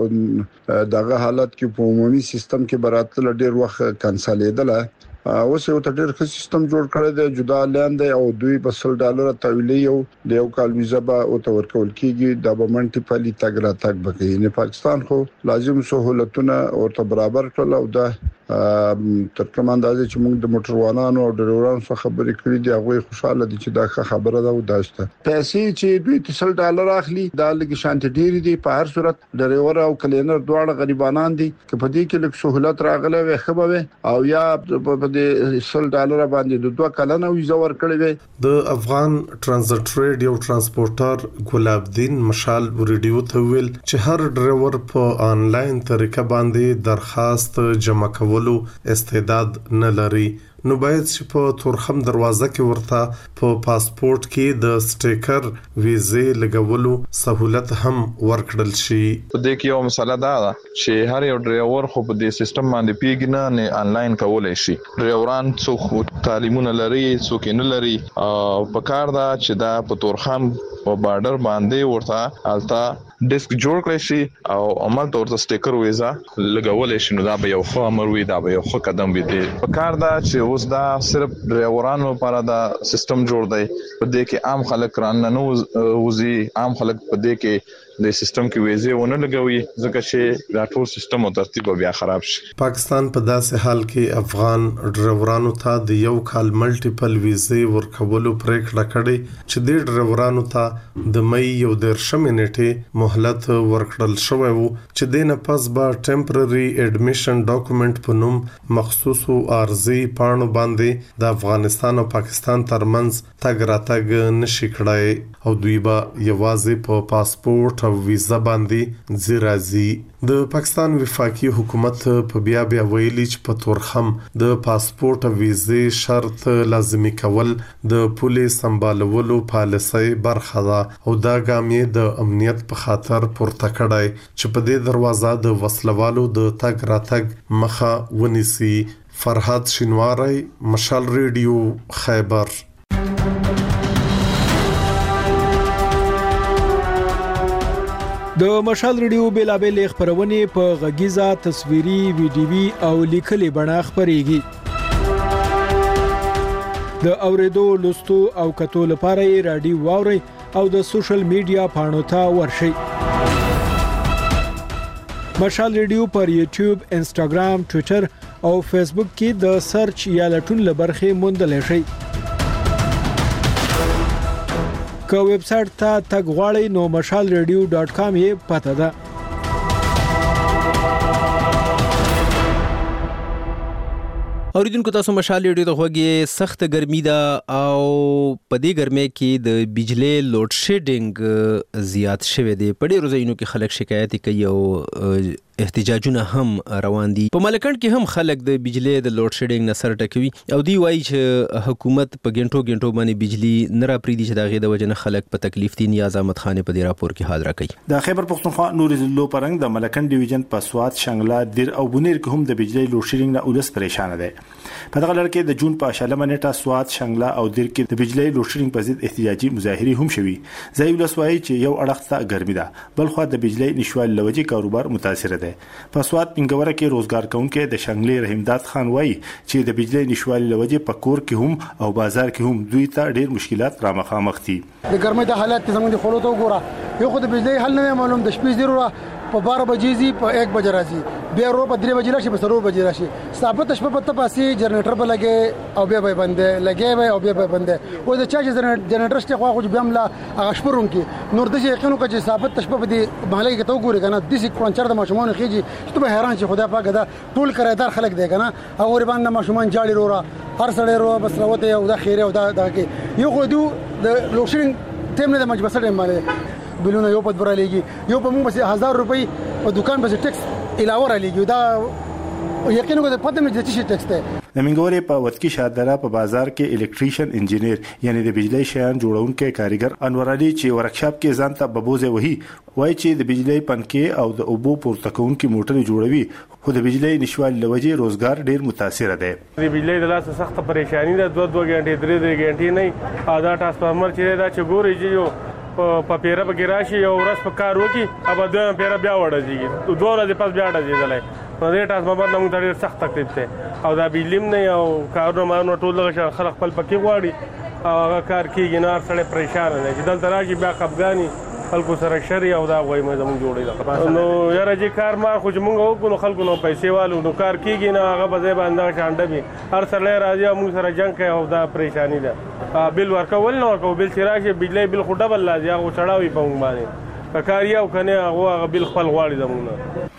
په دغه حالت کې په عمومي سیستم کې براتله ډېر وخت کنسلیدله. اوس یو ډېر ښه سیستم جوړ کړی دی، جدا لاندې او دوی په سل ډالر تویلې یو د یو کال ویزا به او تور کول کیږي د بمنټیپلی تګ را تګ بکې. نه پاکستان خو لازم سہولتونه ورته برابر کړل او دا تر کوم اندازې چې موږ د موټروانانو او ډرایورانو څخه خبرې کړې دي هغه خوشاله دي چې دا خبره ده او داشته پیسې چې دوی سل ډالر اخلي دا لګي شانت ډېری دي. په هر صورت ډرایور او کلینر دواړه غریبانان دي چې په دې کې لږ سہولت راغله وي خبره او یا په دې سل ډالر باندې د دوه کلنه ویزا ورکړې وي. د افغان ترانزیت ټریډ یو ترانسپورټر ګلاب الدین مشال ریډیو ته ویل چې هر ډرایور په آنلاین طریقه باندې درخواست جمع کول کولو استعداد نه لري نو باید چې په تورخم دروازه کې ورته په پاسپورت کې د سټیکر ویزې لګولو سہولت هم ورکړل شي. په دې کې یو مسله دا ده چې هر یو ډرایور خو په دې سیستم باندې پیګنه نه انلاین کولای شي. ډرایوران څوک تعلیمونه لري څوک نه لري او په کار دا چې دا په تورخم په بارډر باندې ورته التا ډیسک جوړ کړی شي او عمل تور ته سټیکر ویزا لګولای شي. نو دا به یو ښه امر وي دا به یو ښه قدم وي. په کار دا چې اوس دا صرف ډرایورانو لپاره دا سیستم جوړ دی په دې کې عام خلک ران نه وزي عام خلک په دې کې د سیستم کې ویزې ونه لګوي ځکه چې دا ټول سیستم او ترتیب بیا خراب شي. پاکستان په داسې حال کې افغان ډرایورانو ته د یو کال ملټیپل ویزې ورکولو پریکړه کړې چې د ډرایورانو ته د مې یو درشمه نیټه مهلت ورکړل شوی وو چې د نه پس به ټمپرري اډمیشن ډاکومېنټ په نوم مخصوصو عارضي پاڼو باندې د افغانستان او پاکستان ترمنځ تګ راتګ نشي کړای او دوی به یوازې په پاسپورت او ویزا باندې زیرازي. د پاکستان وفاقي حکومت په بیا بیا ویلي چې په تورخم د پاسپورت او ویزې شرط لازمي کول د پولیس سمبالولو پالیسي برخه ده او دا ګام یې د امنیت په خاطر پورته کړای چې په دې دروازه د وسلوالو د تګ راتګ مخه ونیسي. فرحات شینواری، مشال ریډیو، خیبر. د مشال ریډیو بیلابل خبرونه په غږیزه تصویري ویډیوي او لیکلي بڼه خبريږي. د اوریدو لوستو او کتو لپاره رادیو واوري او د سوشل میډیا پاڼو ته ورشي. مشال ریډیو پر یوټیوب، انسټاګرام، ټوئیټر او فیسبوک کې د سرچ یا لټون لبرخه موندل شي. که ویب سټ ته تګ غواړئ نو مشال ریډیو ډاټ کام یې پته ده. اوریدونکو تاسو مشال ریډیو ته غوږی سخت ګرمي ده او په دې ګرمۍ کې د بجلی لوډ شیډینګ زیات شوی دی. په ډیرو ځایونو کې خلک شکایت کوي او احتجاجونه هم روان دي. په ملکند کې هم خلک د بجلی د لوډ شیډینګ نه سر ټکوي او دی وایي چې حکومت په ګنټو ګنټو باندې بجلی نه را پریدي چې دغه د وجنه خلک په تکلیف دي. نیاز احمد خان په دې راپور کې حاضر کړي. د خیبر پختونخوا نوري زلو پرنګ د ملکند ډیویژن په سواد، شنګلا، دیر او بونیر کې هم د بجلی لوډ شیډینګ نه اولس پریشان دي. په دغه لړ کې د جون په شلمه نیټه سواد، شنګلا او دیر کې د بجلی لوډ شیډینګ په ضد احتجاجي مظاهره هم شوي. ځای ولسوي چې یو اړخ ته ګرمي ده بل خو د بجلی نشوال لوجي کاروبار متاثر ده. په سواد پنګوره کې روزګار کوونکې د شنګلې رحیمداد خان وایي چې د بجلی نشوالي لوجې په کور کې هم او بازار کې هم دوی ته ډېر مشکلات را مخامخ دي. د ګرمۍ د حالت زموږ د خلکو ته وګوره یو خو د بجلی حل نه معلوم د شپې زیرو په بارہ بجې زی په یک بجې راځي بیا ورو په درې بجې راشي په سرو بجې راشي ثابت شپه په تپاسي جنریټر به لګي او بیا به بندې لګي او بیا به بندې او د چا چې جنریټر شته خو خو بیا ملا هغه شپرون کې نور د یقینو کې چې ثابت شپه په دې محله کې ته وګوري کنه د سې کونچر د ماشومان خيږي ته به حیران چې خدای پاک دا ټول کرایدار خلک دی کنه او ور باندې ماشومان جاړي رورا هر سړی رو بس راوته او دا خیره او دا دغه یو خو دو د لوشینګ تیم نه د مجبسه ټیم باندې بلونه یو په برا لګي یو په موږ بس هزار روپۍ په دکان بس ټیکس علاوه را لګي دا یقینا کو د پته مې د چې ټیکس ته د منګوري په وتکی شادره په بازار کې الکتریشن انجینیر یعنی د بجلی شیان جوړونکو کاریګر انور علي چې ورکشاپ کې ځان ته ببوزه وਹੀ وایي چې د بجلی پنکې او د اوبو پورته کوونکو موټر جوړوي خو د بجلی نشوال لوجې روزګار ډیر متاثر دی. د بجلی د لاسه سخت پریشانی ده دوه دوه غنټې درې درې غنټې نه ادا ټرانسفارمر چې دا چې ګوري چې په پیره په ګراشي او ورځ په کار وکي ابا دوه پیره بیا وړځي دوه ورځې پس بیا وړځي نو دې ټرانسفارمر نو ډېر سخت تکلیف ته او دا بجلی نه او کارونه مانو ټول لږه خلک خپل پکې غواړي او هغه کار کیږي نار سره پریشان دي چې دلته راځي بیا خپګانی خلکو سره شری او دا غوي مې زمون جوړي نو یاره چې کار ما خو چې مونږ وکړو خلکو نو پیسې والو نو کار کیږي نه هغه به ځای باندې شانډه وي هر سره راځي موږ سره جنگ کوي او دا پریشانی ده بل ورکول نو ورکو بل چې راشي بجلی بل خو ډبل لازم هغه چړاوي په مونږ باندې کاریه او کنه هغه بل خپل غواړي زمونه.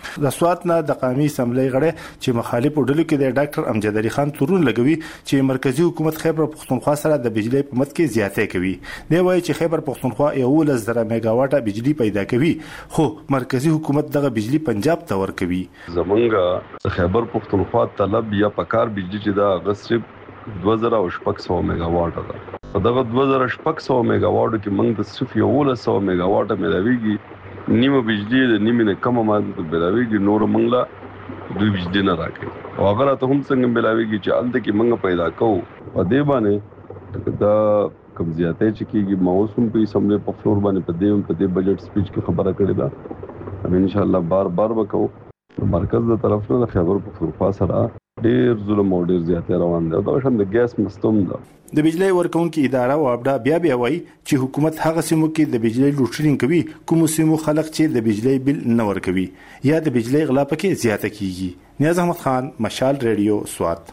د سوات نه د قومي اسمبلی غړي چې مخالف ډلو کې د ډاکټر امجد علي خان تورون لګوي چې مرکزی حکومت خیبر پختونخوا سره د بجلی په مت کې زیاتې کوي. دی وایي چې خیبر پختونخوا یولس زره میگاواټه بجلی پیدا کوي خو مرکزی حکومت دغه بجلی پنجاب ته ورکوي. زمونږ خیبر پختونخوا طلب یا پکار بجلی چې دا غصب دوه زره شپږ سوه میگاواټه ده. په دغه دوه زره شپږ سوه میگاواټو کې موږ د صرف یولس سوه میگاواټه ملاویږي نیمه بجلی د نیمه نه کم ماده ملاویږي نور موږ لا دوی بجلی نه راکړي او هغه ته هم څنګه ملاویږي چې الته کې موږ پیدا کوو په دې باندې دا کوم زیاتې چې کېږي موسم په اسمبلی په فلور باندې په دې په دې بجټ سپیچ کې خبره کړې ده. هم ان شاء الله بار بار وکړو مرکز د طرف نه خیبر پختونخوا سره ډیر ظلم او ډیر زیاتې روان دي او دا شان د ګیس مستوم ده. د بجلی ورکونکو اداره او ابدا بیا بیا وایي چې حکومت هغه سیمو کې د بجلی لوډشیډینګ کوي کوم سیمو خلک چې د بجلی بل نه ورکوي یا د بجلی غلا پکې زیاته کیږي. نیاز احمد خان، مشال ریډیو، سوات.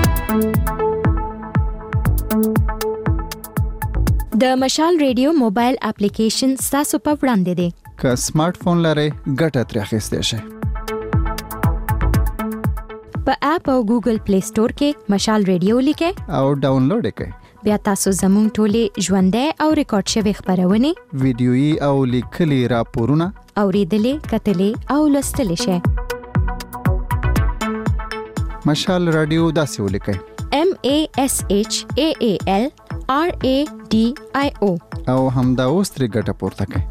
د مشال ریډیو موبایل اپلیکیشن تاسو په وړاندې دی. که سمارټ فون لرئ ګټه ترې اخیستی شئ. په اپ او ګوګل پلی سٹور کې مشال ریډیو لیکئ او ډاونلوډ کړئ. بیا تاسو زموږ ټولې ژوندۍ او ریکارډ شوی خبرونه ویډیويي او لیکلي راپورونه اوریدلې کتلې او لوستلې شئ. مشال رادیو داسې ولیکئ M A S H A A L R A D I O او همدا اوس ترې ګټه پورته کړئ.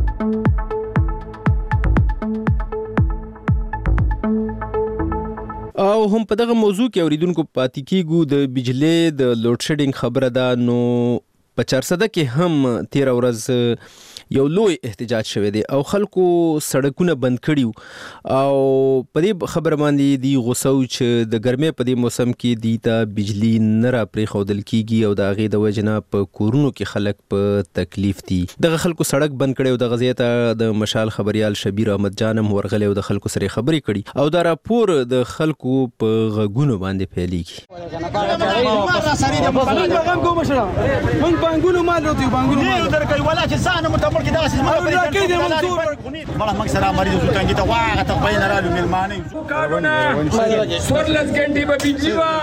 او هم په دغه موضوع کې اوریدونکو پاتې کیږو. د بجلی د لوډ شیډینګ خبره ده نو په چارسده کې هم تیر ورځ یو لوی احتجاج شوه دی او خلکو سړکونه بند کړیو او په دې خبره باندې دی غوسه چې د ګرمۍ په دې موسم کې دی ته بجلی نه را پرې خودل کیږي او د غې د وجنه په کورونو کې خلک په تکلیف دي. دغه خلکو سړک بند کړي او د غزیته د مشال خبريال شبیر احمد جانم ورغله او د خلکو سره خبرې کړي او دا راپور د خلکو په غوګونو باندې پیلېږي. بانګونو مال راځي بانګونو مال درکې ولا چې سانه متمر کې داسې ما راکې دې منصور مړه مکسره مریض څنګه ته واغه ته بین رالو ملمانه کارونه سورلس ګنډي په بيجي وا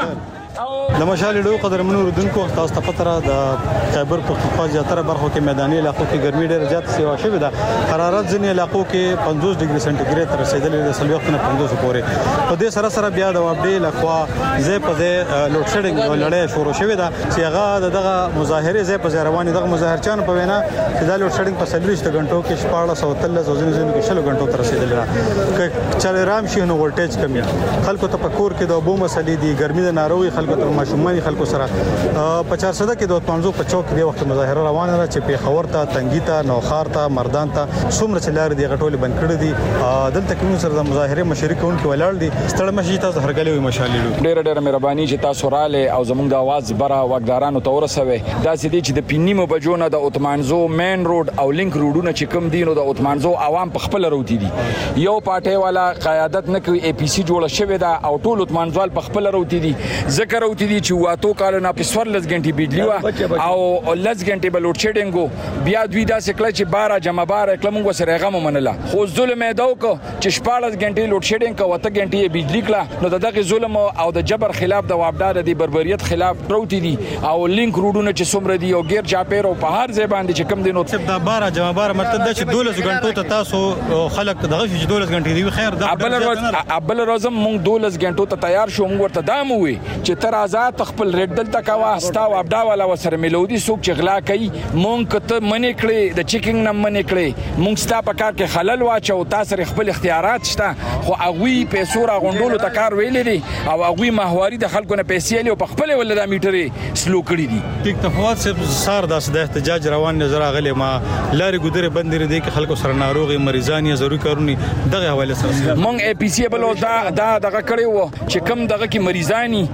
د مشال ډو قدر منو ردونکو تاسو ته پتره د خیبر پختونخوا زیاتره برخو کې میداني علاقو کې ګرمي ډېر زیات سیوا شوې ده. حرارت ځینې علاقو کې پنځوس ډیګري سنټیګریډ تر رسیدلې د سلوخت نه پنځوس پورې. په دې سره سره بیا د وابډې لخوا زه په دې لوډ شیډینګ لړۍ شروع شوې ده چې هغه دغه مظاهره زه په رواني دغه مظاهرچان په وینا چې دا لوډ شیډینګ په سلويشت غنټو کې شپاړس او تلس ځینې ځینې کې شل غنټو تر رسیدلې ده. چې رام شي نو ولټیج کمی خلکو ته په کور کې د اوبو مسلې دي ګرمي د ناروغي خلکو ته ماشومان خلکو سره په چار صده کې د پنځو په چوک دی وخت مظاهره روانه ده چې په خور ته تنګی ته نوخار ته مردان ته څومره چلار دی غټول بند کړی دي. دلته کوم سره د مظاهره مشرکون کې ولاړ دي ستړي مشي تاسو هرګلې وي مشالې ډېر ډېر مهرباني چې تاسو رااله او زموږ د आवाज بره واګدارانو ته ورسوي. دا چې دي چې د پینیمو بجونه د اوتمانزو مین روډ او لینک روډونه چې کوم دي نو د اوتمانزو عوام په خپل روتی دي. یو پارټي والا قیادت نه کوي اي پي سي جوړه شوې ده او ټول اوتمانزوال په خپل روتی دي. ذکر روتی دي چې واتو کالونه په سورلس غنټي بجلی وا او لس غنټي بل لوډ شیډینګ بیا دوی دا سکله چې بارہ جمع بارہ کلمغه سره غم منله خو ظلم یې داو کو چې شپاړس غنټي لوډ شیډینګ کو وته غنټي بجلی کلا نو دغه ظلم او د جبر خلاف د وابدار د بربریت خلاف پروتي دي او لینک روډونه چې څومره دي او غیر چاپیر او په هر ځای باندې چې کم دي نو د بارہ جمع بارہ مطلب دا چې دولس غنټو ته تاسو خلک دغه چې دولس غنټي دی خیر دا ابل روز ابل روزم مونږ دولس غنټو ته تیار شو مونږ ورته دامو وي چې تر آزاد خپل ریډل تک واسطه او ابدا والا وسره ملودي سوق چغلا کوي مونږ کته منې کړې د چیکینګ نه منې کړې مونږ ستا په کار کې خلل واچو تاسو خپل اختیارات شته خو اغوی پیسو را غونډولو ته کار ویلې دي او اغوی ماهواري د خلکو نه پیسې لې په خپل ولدا میټرې سلو کړی دي. ټیک تفاوت سره سار داس د احتجاج روان نظر غلې ما لارې ګودره بندې دي کې خلکو سره ناروغي مریضان یا ضروري کارونه دغه حواله سره مونږ اي پي سي بل دا دا دغه کړی وو چې کم دغه کې مریضانی یا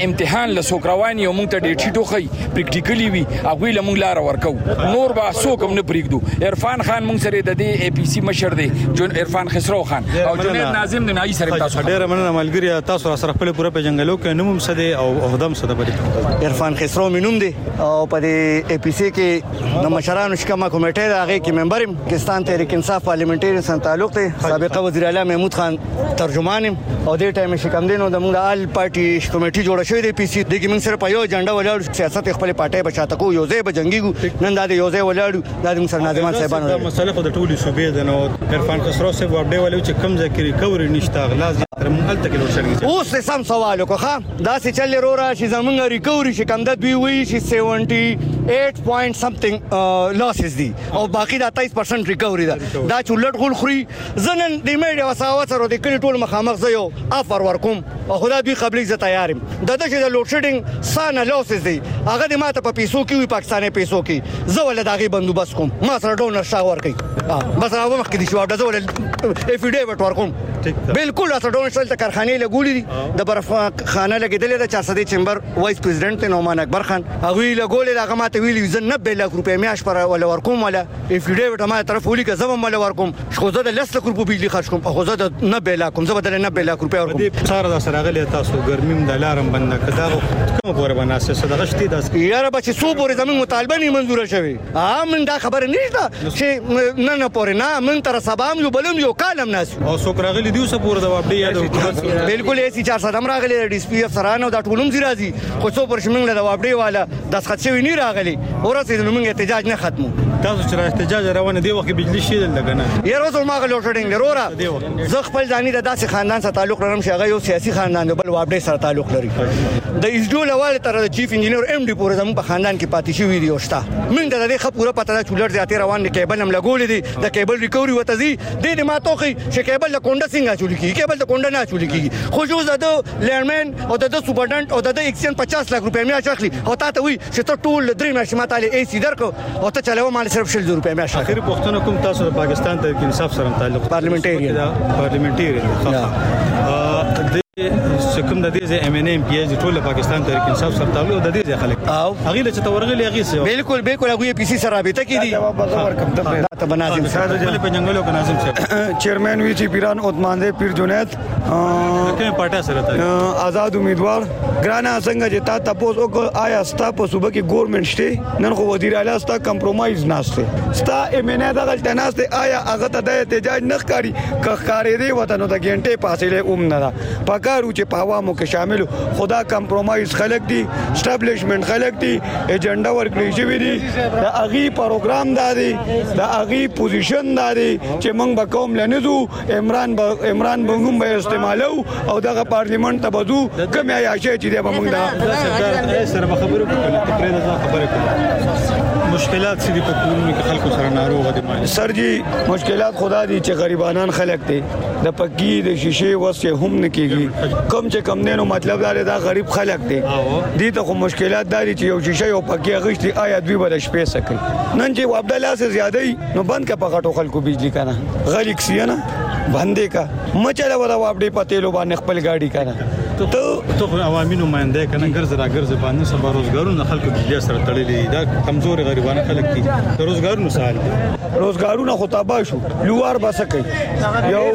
امتحان له سوکروانی او مونږ ته ډیټ شیټو خي پریکټیکلی وي هغه له مونږ لار ورکو نور با سوکم نه پریږدو. عرفان خان مونږ سره د دې اي پي سي مشر دی جون عرفان خسرو خان او جنید ناظم د نای سره تاسو ډېر مننه ملګری تاسو سره خپل پوره پیژنګلو کې نوم سده او اهدم سده بری عرفان خسرو مینوم دی او په دې اي پي سي کې د مشرانو شکمه کمیټه د هغه کې ممبر یم. پاکستان تحریک انصاف پارلیمنټری سره تعلق دی. سابقه وزیر اعلی محمود خان ترجمان او د ټایم شکم دینو د موږ آل پارټي کمیټه جوړه شوې دی. پی سي د کې موږ سره په یو جنډا ولاړ سیاست خپل پارټي بچاته کو یو ځای به جنگيګو نن د یو ځای ولاړ د موږ سره ناظمان صاحبانو مسله خو د ټولي صوبې د نو عرفان خسرو صاحب وابډي ولې چې کم ذکر ریکوري نشته غلاز تر مونږ ته کې لوشل اوس سم سوال وکړه دا چې چل رورا چې زمونږ ریکوري چې کم د دوی وی چې seventy-eight point something لاسز دي او باقي دا twenty percent ریکوري ده. دا چولټ غول خوري زنن د میډیا وساوت سره د کلی ټول مخامخ زيو افر ورکوم او خدا دوی قبلي ز تیارم د دغه د لوډ شیډینګ سانه لاسز دي هغه د ماته په پیسو کې وي پاکستاني پیسو کې زه ول دغه بندوبست کوم ما سره ډونر شاور کوي بس راو مخ کې دي شو د زول افیډیویټ ورکوم بالکل اته ډونر شل ته کارخانه لګولې دي د برف خانه لګیدلې د چار سدي چمبر وایس پریزیدنت نومان اکبر خان هغه لګولې دغه ماته ویلي زه ninety لک روپیا میاش پر ول ورکوم ولا افیډیویټ ما طرف ولي که زما ول ورکوم خو زه د لس لک روپیا بجلی خرج کوم خو زه د ninety لک کوم زه بدل ninety لک روپیا ورکوم. دې سره د سره غلې تاسو ګرمیم د لارم بند کدا کوم پورې بناسه صدقه شتي داس یاره بچ سو پورې زمين مطالبه نه منزور شوی ها من دا خبر نشته چې نه نه پورې نه من تر سبام یو بلم یو کالم ناس او سو راغلي دیو سه پورې د وابډي یاد بالکل ایسي چار سره راغلي ډي اس پي سرانو دا ټولم زیرازي خو څو پر شمنګ د وابډي والا د خط شوی نه راغلي ورته موږ احتجاج نه ختمو. تاسو چې احتجاج روانه دی وخت بجلی شي لګنه یاره زه ما غلو شډینګ لرورا زه خپل ځاني د داسې خاندان سره تعلق لرم چې هغه یو سیاسي خاندان دی بل وابډي سره تعلق لري. د ایزډو لواله تر د چیف انجینر ام ډي پورې زموږ په خاندان کې پاتې شوی دی اوستا من د دې خپوره پته ده چولر زیاتې روان دي کیبل هم لګولې دي د کیبل ریکوري وته دي د دې ما توخي چې کیبل د کونډه څنګه چولې کیږي کیبل د کونډه نه چولې کیږي خو جو زده لینډمن او د سپرډنټ او د one hundred fifty لک روپیا میاش اخلي او تا ته وي چې ته ټول درې میاشتې ماته ای سی درکو او ته چلو مال صرف شل روپیا میاش اخر پښتون کوم تاسو د پاکستان تحریک انصاف سره تعلق پارلیمنټری پارلیمنټری ا چې کوم د دې ام ان ام پی ایچ ټول پاکستان تحریک انصاف سره تعلق د دې خلک او هغه له چې تورغلي هغه سه بالکل بالکل هغه پی سي سره رابطه کې دي ته بنازم صاحب په جنگلو کې ناظم صاحب چیرمن وی چې پیران عثمان دې پیر جنید کومه پارټه سره ته آزاد امیدوار ګرانا څنګه چې تا تاسو او آیا ستا په صوبه کې ګورنمنت شته نن خو وزیر اعلی ستا کمپرمایز ناشته ستا ام ان ا دغه تناسته آیا هغه ته د احتجاج نه ښکاری که ښکاری دی وته نو د ګنټه فاصله اوم نه ده پکارو چې په عوامو کې شامل خدا کمپرمایز خلک دي اسټابلیشمنت خلک دي ایجنډا ورکړي شوی دي د اغي پروګرام دادي د اغي پوزیشن دادي چې موږ به کوم لنزو عمران با عمران بنګم به استعمالو او دغه پارلیمنت ته بزو کوم یا شي چې د موږ دا سره خبرو کوله پرې دا خبره کوله مشکلات سړي په کورونو کې خلکو سره ناروغه دي مال سر جی مشکلات خدا دي چې غریبانان خلک دي د پکی د شیشه وسه هم نه کیږي کم چې کم نه نو مطلب دا دا غریب خلک دي دي ته خو مشکلات دي چې یو شیشه یو پکی غشتي آیا دوی بل شپې سکي نن چې عبد الله سے زیادې نو بند کا پغټو خلکو بجلی کنه غلیک سینا باندې کا مچله ودا واپډې پتیلو باندې خپل گاډي کنه ته ته عوامي نمائنده کنه ګرځ را ګرځ باندې سبا روزګارونه خلکو بجلی سره تړلې دا کمزور غریبان خلک دي روزګارونه سال روزګارونه خو تابع شو لوار بسکي یو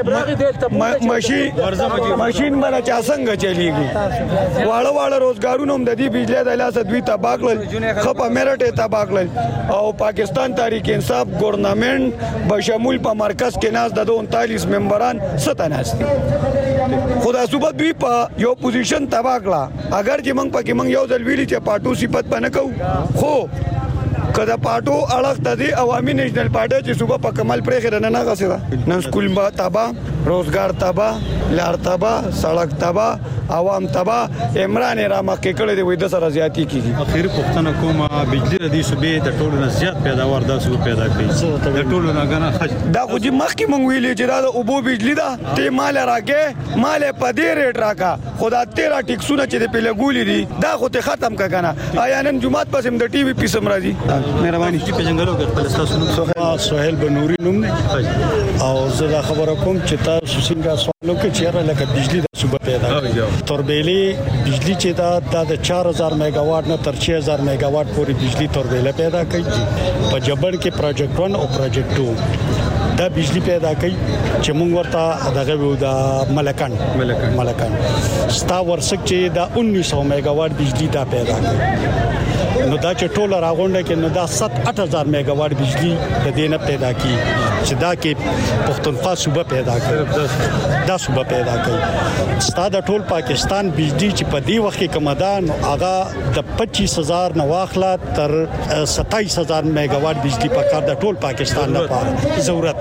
ماشين ماشين باندې چا څنګه چلیږي واړه واړه روزګارونه هم د دې بجلی د لاسه دوی تباہ کړل خپ امریټه تباہ کړل او پاکستان تحریک انصاف ګورنمنت بشمول په مرکز کې ناز د unतालीस ممبران ستناس خدا صوبه دوی په یو پوزیشن تباہ کړه اگر چې موږ پکې موږ یو ځل ویلي چې پاټو صفت پنه کو خو کدا پاټو اړه د دې عوامي نېشنل پارټي چې صوبه په کمال پرې خره نه غسره نن سکول با تبا روزګار تبا لار تبا سړک تبا عوام تبا عمران را مکه کړي دی وې د سره زیاتی کیږي اخیر پښتنه کومه بجلی ردی صوبې د ټولو نه زیات پیداوار د صوبې پیدا کړي د ټولو نه غنا خج دا خو چې مخکې مونږ ویلې چې دا د اوبو بجلی دا ته مال راکې مال په دې ریټ راکا خدا تیرا ټیکسونه چې په لګولې دي دا خو ته ختم کا کنه آیا نن جمعات پسم د ټي وي پیسم راځي مهرباني چې په جنگلو کې خپل تاسو نوم سهیل بنوري نوم نه او زه دا خبره کوم چې څنګه سوالو کې چیرې لکه بجلی د صوبه پیدا کړي توربېلې بجلی چې دا د چار هزار میگا واټ نه تر چھ هزار میگا واټ پورې بجلی توربېلې پیدا کړي په جبل کې پروجیکټ ون او پروجیکټ ټو دا بجلی پیدا کړي چې موږ ورته دغه وو د ملکان ملکان ستا ورسک چې دا انیس سو میگا واټ بجلی دا پیدا کړي نو دا چې ټول راغونډه کې نو دا سات اټ هزار میگا واټ بجلی د دینه پیدا کړي چې دا کې پښتونخوا صوبه پیدا کړي دا صوبه پیدا کړي ستا د ټول پاکستان بجلی چې په دې وخت کې کمدان هغه د پچیس هزار نو واخلا تر ستایس هزار میگا واټ بجلی په کار د ټول پاکستان لپاره ضرورت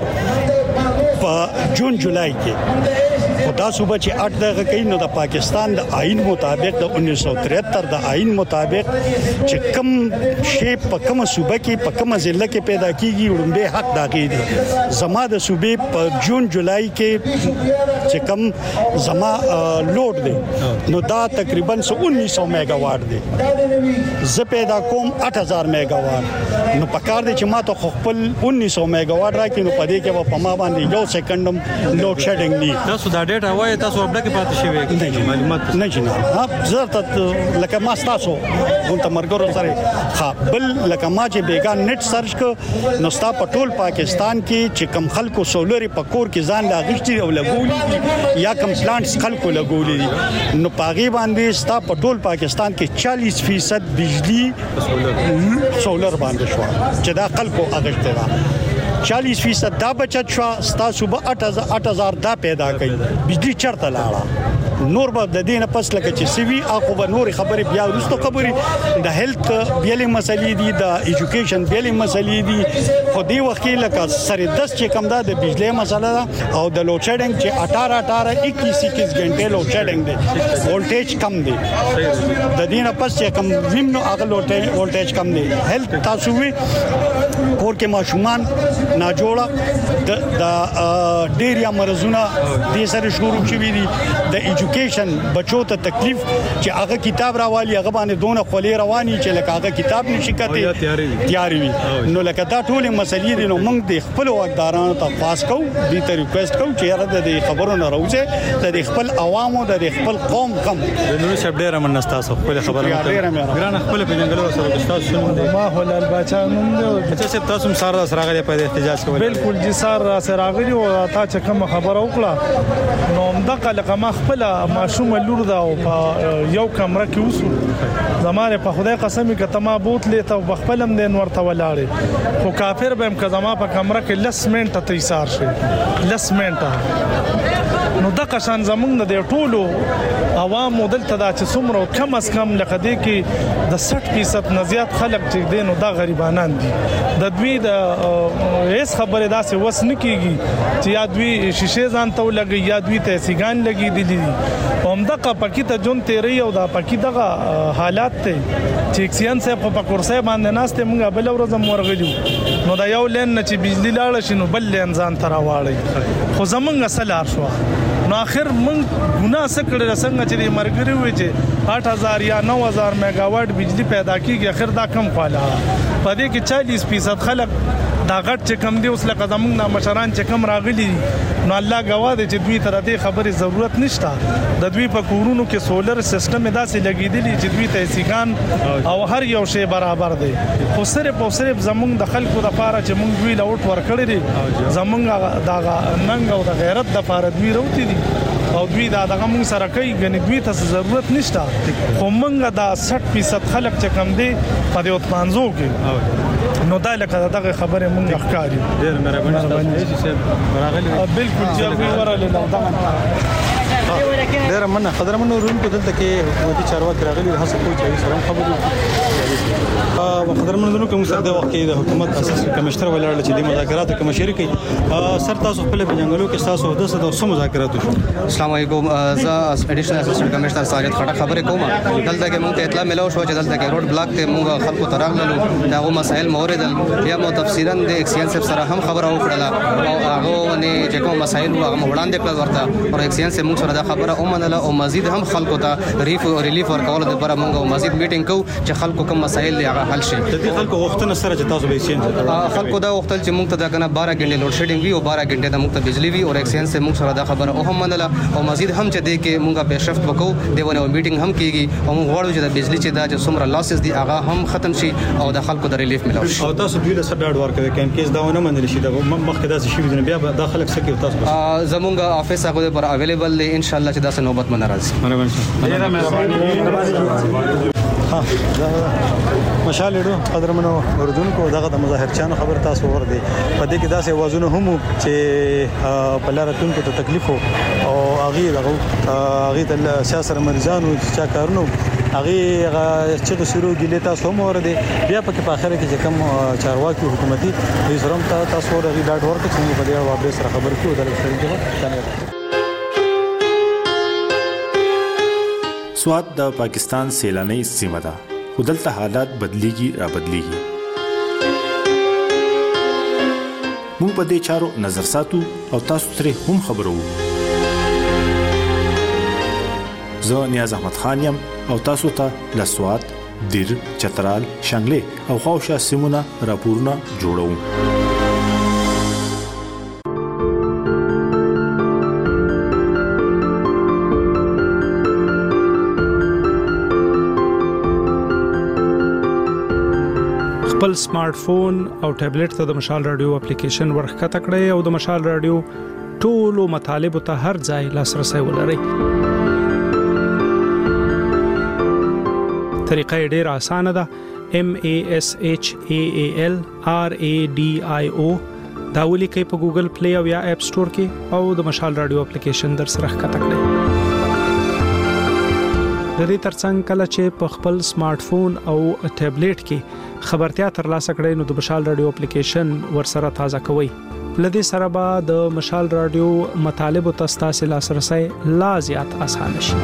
په جون جولای کې خدا صوبه چې اټ دغه کوي نو د پاکستان د آئین مطابق د انیس سو تریہتر د آئین مطابق چې کم شی په کوم صوبه کې په کوم ضلع کې پیدا کیږي وړاندې حق داږي دي زما د صوبې په جون جولای کې چې کم زما لوډ دی نو دا تقریبا انیس سو میگا واټ دی زه پیدا کوم اټ هزار میگا واټ نو پکار دی چې ما ته خپل انیس سو میگا واټ راکې نو پدې کې په ما باندې یو سکندم لوډ شیډینګ دی تاسو دا ډیټا وایي تاسو اپډیټ پاتې شوی معلومات نه جناب ها زه لکه ما تاسو ونته مرګرو سره ها بل لکه ما چې بیگان نت سرچ ک نو ستا په ټول پاکستان کې چې کم خلکو سولر په کور کې ځان لاغشتي او لګولي یا کم پلانټس خلکو لګولي نو پاغي باندې ستا په ټول پاکستان کې چالیس فیصد بجلی سولر باندې شو چې دا خلکو اغشته ده چالیس فیصد دا بچت شو ستا صوبه اټ هزار دا پیدا کړي بجلی چرته لاړه نور به د دینه پس لکه چې سیوی اخو به نور خبرې بیا ورستو خبرې د هیلث بیلې مسلې دي د ایجوکیشن بیلې مسلې دي خو دی وخت لکه سره دس چې کم ده د بجلی مسله ده او د لوډ شیډینګ چې اٹھارہ اٹھارہ اکیس اکیس غنټه لوډ شیډینګ دی ولټیج کم دی د دینه پس چې کم ویم نو هغه ولټیج کم دی هیلث تاسو وی کور کې ماشومان نا جوړه د ډیریا مرزونه د سره شروع شوي دي د ایجوکیشن بچو ته تکلیف چې هغه کتاب راوالي هغه باندې دونه خولې رواني چې لکه هغه کتاب نشي کته تیاری وي نو لکه دا ټول مسلې دي نو موږ د خپل واکدارانو ته پاس کوو دې ته ریکوست کوو چې هغه د خبرو نه راوځي د خپل عوامو د خپل قوم کم د نور شپ ډیر منستا خپل خبره ګران خپل په جنگلو سره تاسو شنو دي ما هلال بچا نوم دی چې تاسو سره سره غلي په احتجاج کوي بالکل جی سره سره غلي او تا چې کوم خبره وکړه نو دغه لکه ما خپل ماشوم لور دا او په یو کمره کې وسو زماره په خدای قسم کې تما بوت لیته او بخپلم دین ورته ولاړې خو کافر بهم که زما په کمره کې لس منټه تیسار شي لس منټه نو دغه شان زمونږ د ټولو عوام دلته دا چې څومره کم از کم لکه دی کې د سټ فیصد نه زیات خلک چې دین او دا غریبانان دي د دوی د هیڅ خبره داسې وس نه کیږي چې یا دوی شیشه ځان ته لګي یا دوی ته سیګان لګي دي همدغه پکې ته جون تیری او دا پکې دغه حالات ته چې اکسیان صاحب په کورسای باندې ناشته موږ بل ورځ مرغلیو نو دا یو لین نه چې بجلی لاړ شي نو بل لین ځان تر واړی خو زمونږ اصل شو نو اخر موږ ګناه سکړل څنګه چې مرګري وي چې اټ هزار یا نو هزار میگا واټ بجلی پیدا کیږي اخر دا کم خاله پدې کې چالیس فیصد خلک دا غټ چې کم دی اوس لکه زمونږ نه مشران چې کم راغلي نو الله گواه دی چې دوی ته د خبرې ضرورت نشته د دوی په کورونو کې سولر سیستم داسې لګیدلی چې دوی ته سیګان او هر یو شی برابر دی خو صرف او صرف زمونږ د خلکو د پاره چې مونږ دوی لوټ ورکړی دي زمونږ د ننګ او د غیرت د پاره دوی روتي دي او دوی دا دغه مون سره کوي غني دوی ته ضرورت نشته خو مونږ دا سټ فیصد خلک چې کم دي په دې اتمانځو کې نو دا لکه دغه خبره مونږ ښکاری ډیر مهرباني صاحب راغلی بالکل چې وی وراله نو دا ډیر مننه قدرمنو روم په دلته کې حکومتي چارواکي راغلي هڅه کوي چې سره خبرې او قدرمنو کوم سره د وخت کې د حکومت اساسي کمشنر ولاړ چې د مذاکراتو کوم شریکي سر تاسو خپل په جنگلو کې تاسو د څه د سم مذاکرات وشو السلام علیکم زه اډیشنل اسسټنټ کمشنر ساجد خټک خبرې کوم دلته کې موږ ته اطلاع ملو شو چې دلته کې روډ بلاک ته موږ خلکو تراغلو دا غو مسائل موردل یا مو تفصیلا د ایکسین صاحب سره هم خبره وکړه او هغه باندې چې کوم مسائل هغه وړاندې کړل ورته او ایکسین صاحب موږ سره دا خبره اومنله او مزید هم خلکو ته ریف او ریلیف ورکول د لپاره موږ مزید میټینګ کوو چې خلکو کوم مسایل دی هغه حل شي. د دې خلکو غوښتنه سره چې تاسو به یې خلکو دا وختل چې موږ ته دا کنه بارہ غنټه لوډ شیډینګ وی او بارہ غنټه د موږ ته بجلی وی او ایکسچینج سے موږ سره دا خبره او هم منله او مزید هم چې دی کې موږ به شفت وکړو دیونه میټینګ هم کیږي او موږ غواړو چې د بجلی چې دا چې څومره لاسز دي هغه هم ختم شي او د خلکو د ریلیف ملو شي. او تاسو دوی له سره ډاډ ورکوي کین کیس دا ونه منل شي دا مخکې دا شي ویني بیا د خلک سکه تاسو زمونږ افیس هغه پر اویلیبل دی ان شاء الله چې دا نوبت من راځي. ها مشال ډو قدرمنو اردوونکو دغه د مظاهرچانو خبر تاسو ور دي په دې کې داسې وازونه هم چې په لار راتونکو ته تکلیف او هغه دغه هغه د سیاست مریضانو چې کارونو هغه چې شروع دي تاسو هم ور دي بیا په کې په اخر کې چې کوم چارواکي حکومتي د زرم تاسو ور دي ډاډ ورکړي چې په دې اړه سره خبر کیو د لږ سواد د پاکستان سیلاني سیمه ده خو دلته حالات بدلیږي را بدلیږي. موږ په دې چارو نظر ساتو او تاسو ترې هم خبرو. زه نیاز احمد خان یم او تاسو ته له سواد، دیر، چترال، شانګلې او خواوشا سیمونه راپورونه جوړوم. خپل سمارټ فون او ټابلیټ ته د مشال رادیو اپلیکیشن ورخته کړئ او د مشال رادیو ټولو مطالب ته هر ځای لاسرسي ولرئ. طریقه ډېره اسانه ده. M A S H A A L R A D I O دا ولیکئ په ګوګل پلی او یا اپ سٹور کې او د مشال رادیو اپلیکیشن در سره ښکته کړئ. د دې ترڅنګ کله چې په خپل سمارټ فون او ټابلیټ کې خبرتیا ترلاسه کړئ نو د مشال رادیو اپلیکیشن ورسره تازه کوئ. لدې سره به د مشال رادیو مطالب او تاسو لاسرسي لا زیات اسانه شي.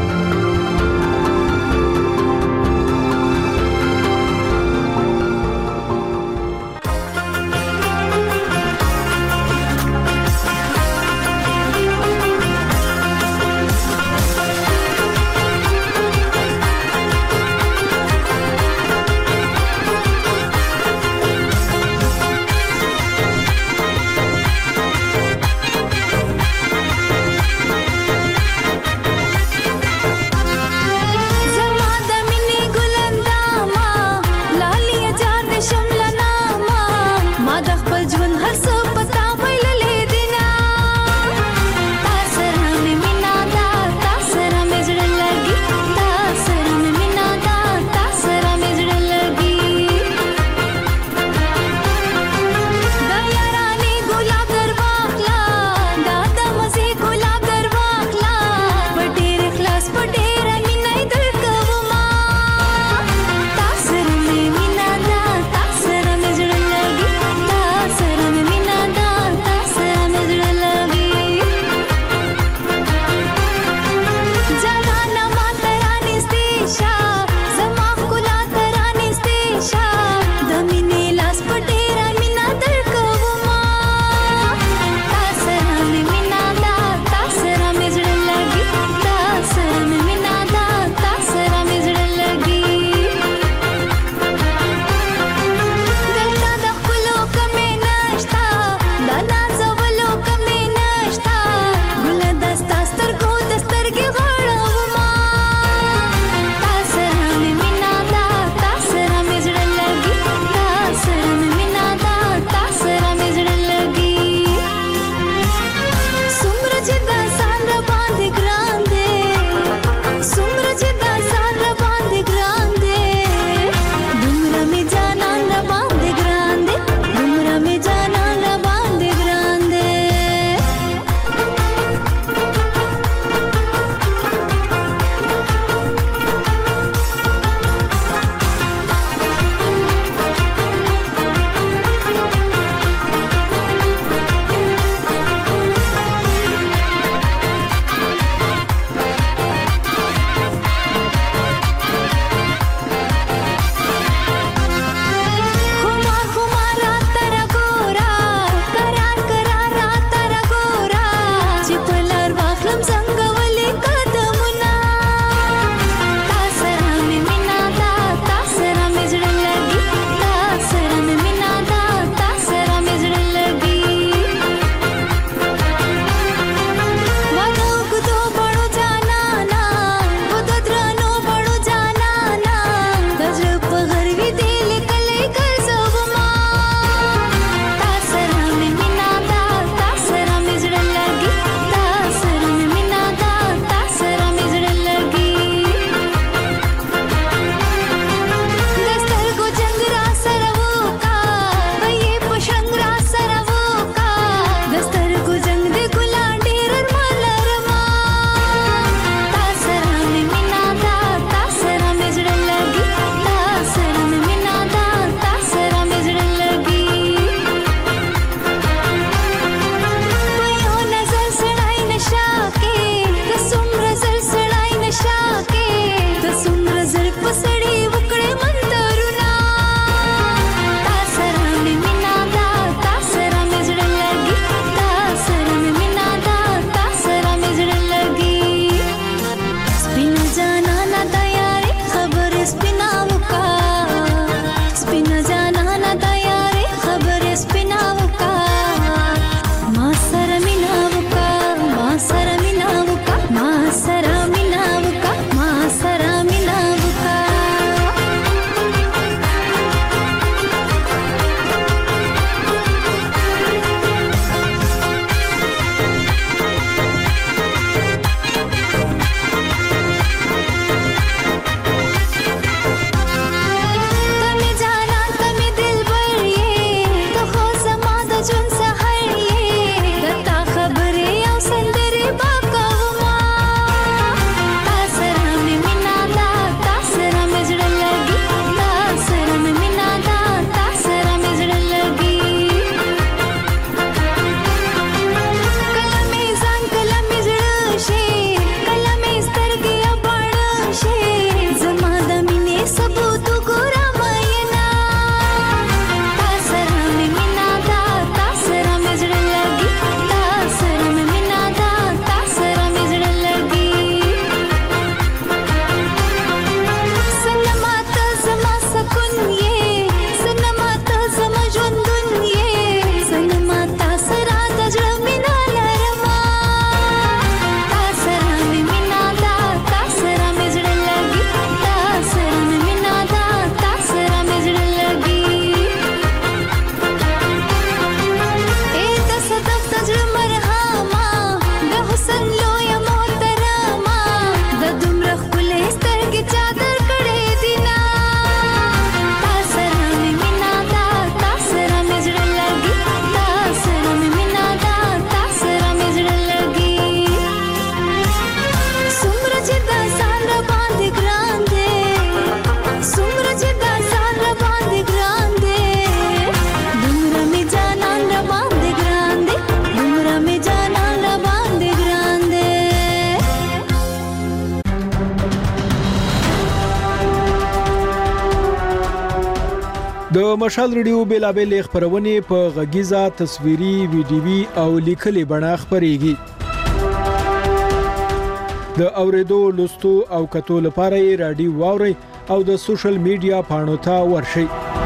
د مشال ریډیو بیلابل خبرونه په غږیزه تصویري ویډیوي او لیکلي بڼه خبريږي د اوریدو لوستو او کتو لپاره رادیو واوري او د سوشل میډیا پاڼو ته ورشي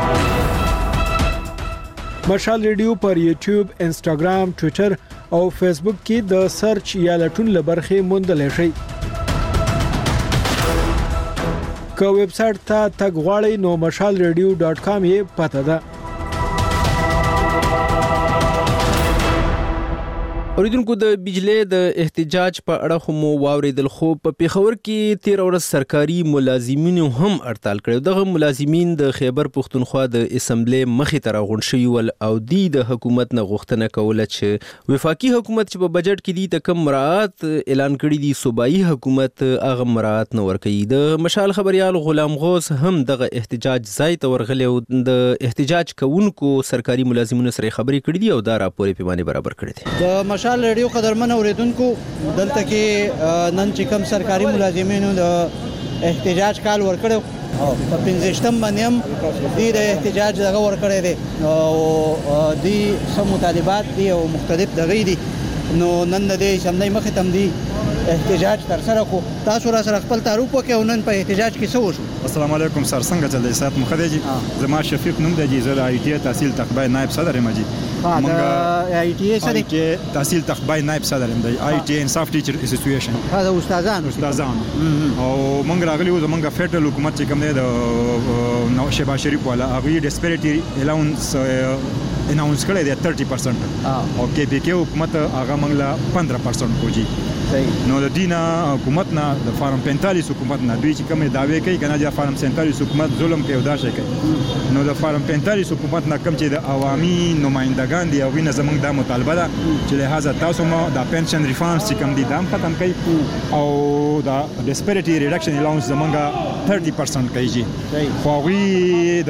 مشال ریډیو پر یوټیوب انسټاګرام ټوئیټر او فیسبوک کې د سرچ یا لټون لبرخه موندل شي که ویب سټ ته تګ غواړئ نو مشال ریډیو ډاټ کام یې پته ده اوریدونکو د بجلی د احتجاج په اړه خو مو واوریدل خو په پیښور کې تیر ورځ سرکاري ملازمینو هم هړتال کړو دغه ملازمین د خیبر پښتونخوا د اسمبلی مخې ته راغونډ شوي ول او د حکومت نه غوښتنه کوله چې وفاقي حکومت چې په بجټ کې دي ته کم مراعات اعلان کړی دي صوبایي حکومت هغه مراعات نه ورکوي د مشال خبريال غلام غوث هم دغه احتجاج ځای ته ورغلی او د احتجاج کوونکو سرکاري ملازمینو سره خبرې کړې دي او دا راپور پیمانه برابر کړی دي مشال ریډیو قدرمن اوریدونکو دلته کې نن چې کوم سرکاري ملازمینو د احتجاج کال ورکړو او په پنځشتم باندې هم د احتجاج دغه ورکړی دی او د سم مطالبات دي او مختلف دغې دي نو نن د اسمبلی مخې تم دي احتجاج تر سره کو تاسو را سره خپل تعارف وکړو نن په احتجاج کې څه وشو السلام علیکم سر څنګه چل دی سات مخدجی زما شفیق نوم دی زه د آی ټی تحصیل تخبای نائب صدر یم جی د آی ټی سره تحصیل تخبای نائب صدر یم دی آی ټی انصاف ټیچر اسوسییشن دا استادان استادان او موږ راغلی و زمونږ فدرال حکومت چې کوم دی د نو شبا شریف والا هغه ډیسپیریټي الاونس اناونس کړی دی thirty percent او کې پی کې حکومت هغه موږ لا fifteen percent کوجی نو د دینا حکومت نه د فارم پینتالیس حکومت نه دوی چې کوم داوی کوي کنه چې فارم پینتالیس حکومت ظلم کوي او دا شي کوي نو د فارم پینتالیس حکومت نه کوم چې د عوامي نمائندگان دي او وینه زمونږ د مطالبه ده چې لہذا تاسو مو د پنشن ریفارمز چې کوم دي دام ختم کړي او د ډیسپیریټي ریډکشن الاونس زمونږ thirty percent کوي خو وی د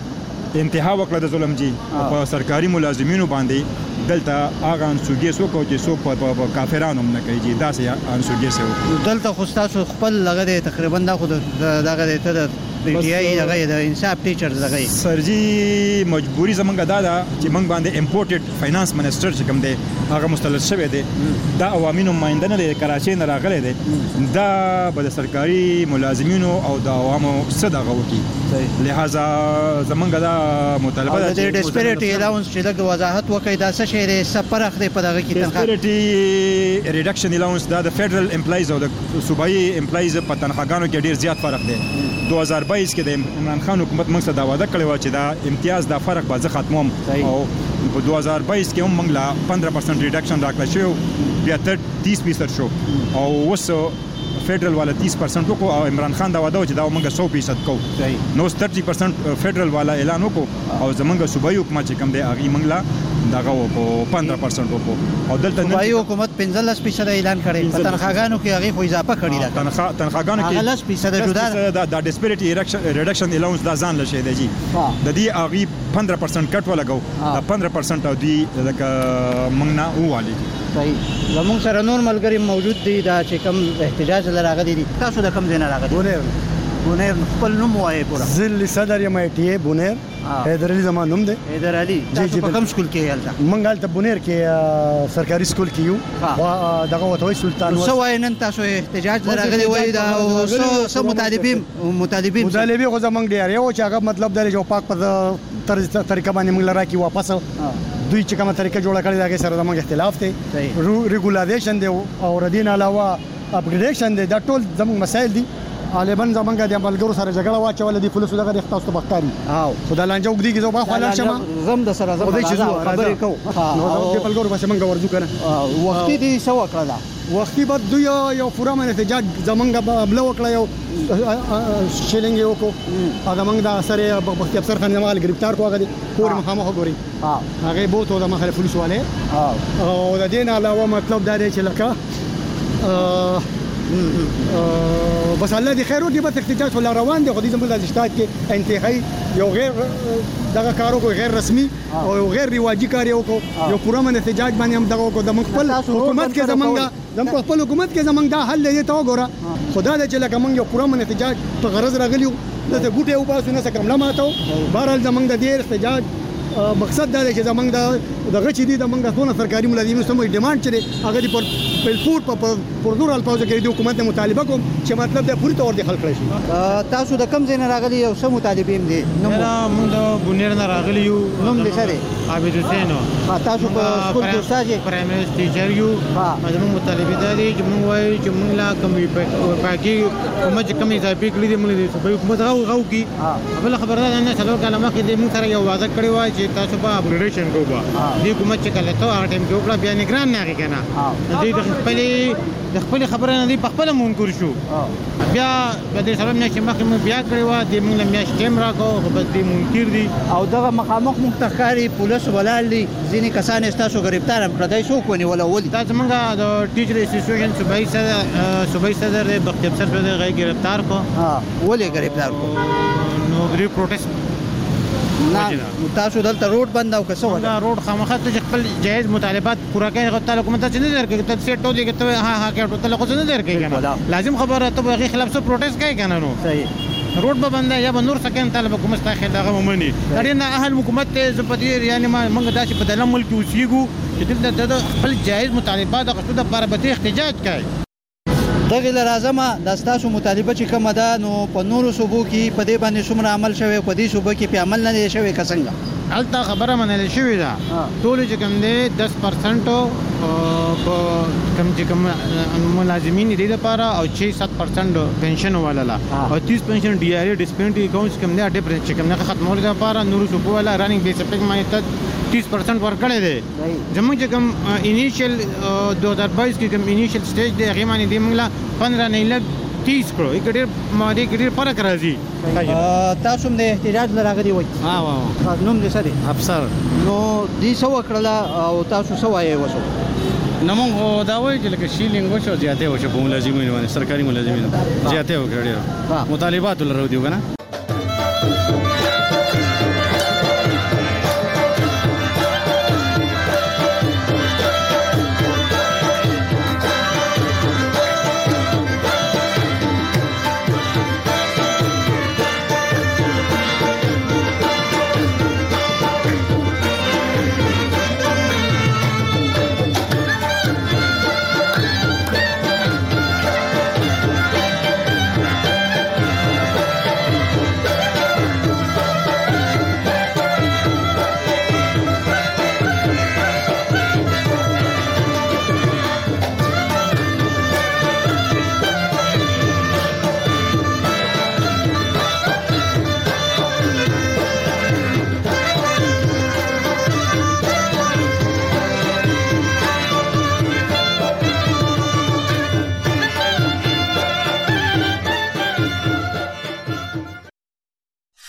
انتها وکړه د ظلم جی په سرکاري ملازمینو باندې دلته هغه انسوګي سو کو چې سو په کافرانو نه کوي دا سي انسوګي سو دلته خو تاسو خپل لګره تقریبا دا خو دغه ته د پی ټی آی دغه د انصاف ټیچرز دغه سرجی مجبوری زمونږ دا ده چې موږ باندې امپورټډ فاینانس منسٹر چې کوم دی هغه مستلزم شوی دی دا عوامي نمائنده نه کراچۍ نه راغلی دی دا به سرکاري ملازمینو او د عوامو صدقه وکي لہذا زمونږ دا مطالبه ده د ډیسپیریټي الاونس چې د وضاحت وکړي دا څه شی دی سفرخ دی په دغه کې تنخواه ډیسپیریټي ریډکشن الاونس دا د فدرال امپلایز او د صوبایي امپلایز په تنخواګانو کې ډیر زیات فرق دی two thousand twenty کې د عمران خان حکومت موږ ته دا وعده کړې و چې دا امتیاز دا فرق به زه ختموم او په two thousand twenty کې هم موږ لا fifteen percent ریډکشن راکړل شو بیا thirty percent شو او اوس فدرال والا thirty percent وکړو او عمران خان دا وعده و چې دا موږ one hundred percent کوو نو thirty percent فدرال والا اعلان وکړو او زمونږ صوبایي حکومت چې کوم دی هغه موږ لا دغه وکړو fifteen percent وکړو او دلته صوبایي حکومت fifteen percent اعلان کړی په تنخواګانو کې هغه خو اضافه کړی دا تنخواه تنخواګانو کې fifteen percent جدا دا ډیسپیریټي ریډکشن الاونس دا ځان لشي دی جی د دې هغه fifteen percent کټ ولګو دا fifteen percent او دی لکه موږ نه والی صحیح زموږ سره نور ملګری موجود دي دا چې کوم احتجاج لراغلي دي تاسو د کوم ځای نه راغلي بونیر بونیر خپل نوم وایي پورا ضلع صدر یم آی ټی ای بونیر حیدر علي زما نوم دی حیدر علي تاسو په کوم سکول کې یالته مونږ هلته بونیر کې سرکاري سکول کې یو دغه وته سلطان نو سو وای نن تاسو احتجاج لراغلي وای دا سو مطالبین مطالبین مطالبه خو زمونږ ډیر یو چې هغه مطلب دی چې پاک په طریقه باندې موږ لرا کې واپس دوی چې کومه طریقه جوړه کړې دا کې سره زمونږ اختلاف دی ریګولیشن دی او ردین علاوه اپګریډیشن دی دا ټول زمونږ مسایل دي غالبا زمونږ د عملګرو سره جګړه واچول دي پولیسو دغه د تاسو په ښکاری او خدای لانجه وګړي کې زه په خپل شمه زم د سره زم خبرې کو نو د عملګرو په شمنګ ورځو کنه وختي دي سو کړل وختي بعد دوی یو فورم احتجاج زمونږ بل وکړه یو شیلینګ یو کو دا موږ د سره بختي افسر خان جمال گرفتار کو غدي پور مخامخ غوري هغه بوته د مخالف پولیس والے او د دین علاوه مطلب دا دی چې لکه بس الله دې خیر وکړي به احتجاج ولا روان دي خو دې زموږ د اشتات کې انتهایی یو غیر دغه کارو کو غیر رسمي او غیر رواجی کار یو کو یو پوره من احتجاج باندې هم دغه کو د خپل حکومت کې زمونږ د خپل حکومت کې زمونږ دا حل دی ته وګوره خدای دې چې لکه موږ یو پوره من احتجاج په غرض راغلیو د ګوټه او باسو نه سکم لماتو بهرال زمنګ د دې احتجاج مقصد دا دی چې زمنګ د دغه چې دي د منګه ټول سرکاري ملازمینو سمې ډیماند چره هغه دی پر پلپور په پردور الفاظ کې د حکومت نه مطالبه کوم چې مطلب د پوری تور د خلک شي تاسو د کم ځای نه راغلي یو سم مطالبین دي نو موږ د بونیر نه راغلي یو نوم دې سره عابد حسین تاسو په سکول کې استاد یې پرایمري ټیچر یو زموږ مطالبه ده چې موږ وایو چې موږ لا کومې پاکي کومه چې کومې ځای پکړې دي موږ د صوبې حکومت غو غو کی بل خبردار نه څلور کاله مخکې دې موږ سره یو وعده کړی و چې تاسو په اپګریډیشن کوو دې حکومت چې کله ته هغه ټیم کې وکړه بیا نگران نه کنه دې د خپلې د خپل خبره نه دی په خپل منکر شو بیا د دې سره نه چې مخکې بیا کړی و د موږ لمیا ټیم راکو خو بس دې منکر دي او دغه مخامخ مختخاري پولیس ولال دي ځینې کسان تاسو گرفتار هم کړدای شو کو نه ولا ولي تاسو موږ د ټیچر اسوسییشن صوبایي صدر صوبایي صدر بختیار صاحب د غي گرفتار کو ها ولي گرفتار کو نو غری پروټیست نه تاسو دلته روډ بند او کسو دا روډ خامخا ته خپل جایز مطالبات پورا کوي غو تعالی کومه ته نه درکې ته سیټ ټولې کې ها ها کې ټول له نه درکې کنه لازم خبره ته به خلاف سو پروټیست کوي کنه نو صحیح روډ به بند یا به نور سکن طالب کوم استاخه دغه ومني اړینه اهل حکومت ته زپدیر یعنی ما موږ داسې په دلم ملک اوسېګو چې دلته د خپل جایز مطالبات د قصد لپاره به احتجاج کوي دغه لازمه د تاسو مطالبه چې کومه ده نو په نورو صوبو کې په دې باندې څومره عمل شوی په دې صوبو کې په عمل نه شوی کسنګ الته خبره منل شوې ده ټول چې کوم دي دس پرسنټ په کوم چې کوم ملازمین دي لپاره او چې سات پرسنټ پنشن ولاله او تیس پنشن ډي ار ډیسپنټي اکاونټس کوم دي ډیفرنس چې کوم نه ختمول لپاره نورو صوبو ولا رننګ بیس په معنی ته तीस परसेंट ورکړی دی زموږ چې کوم انیشل دو هزار بایس کې کوم انیشل سټیج دی هغه باندې دی موږ لا پندرہ نه لګ तीस کړو یک ډېر ماده کې ډېر فرق راځي تاسو هم د احتجاج لراغلي وای ها وا نوم دې سره افسر نو دې سو کړلا او تاسو سو وایي وسو نمونږ دا وایي چې لکه شیلینګ وشو زیاته وشو په ملازمینو باندې سرکاري ملازمینو زیاته وکړي مطالبات لرو دی کنه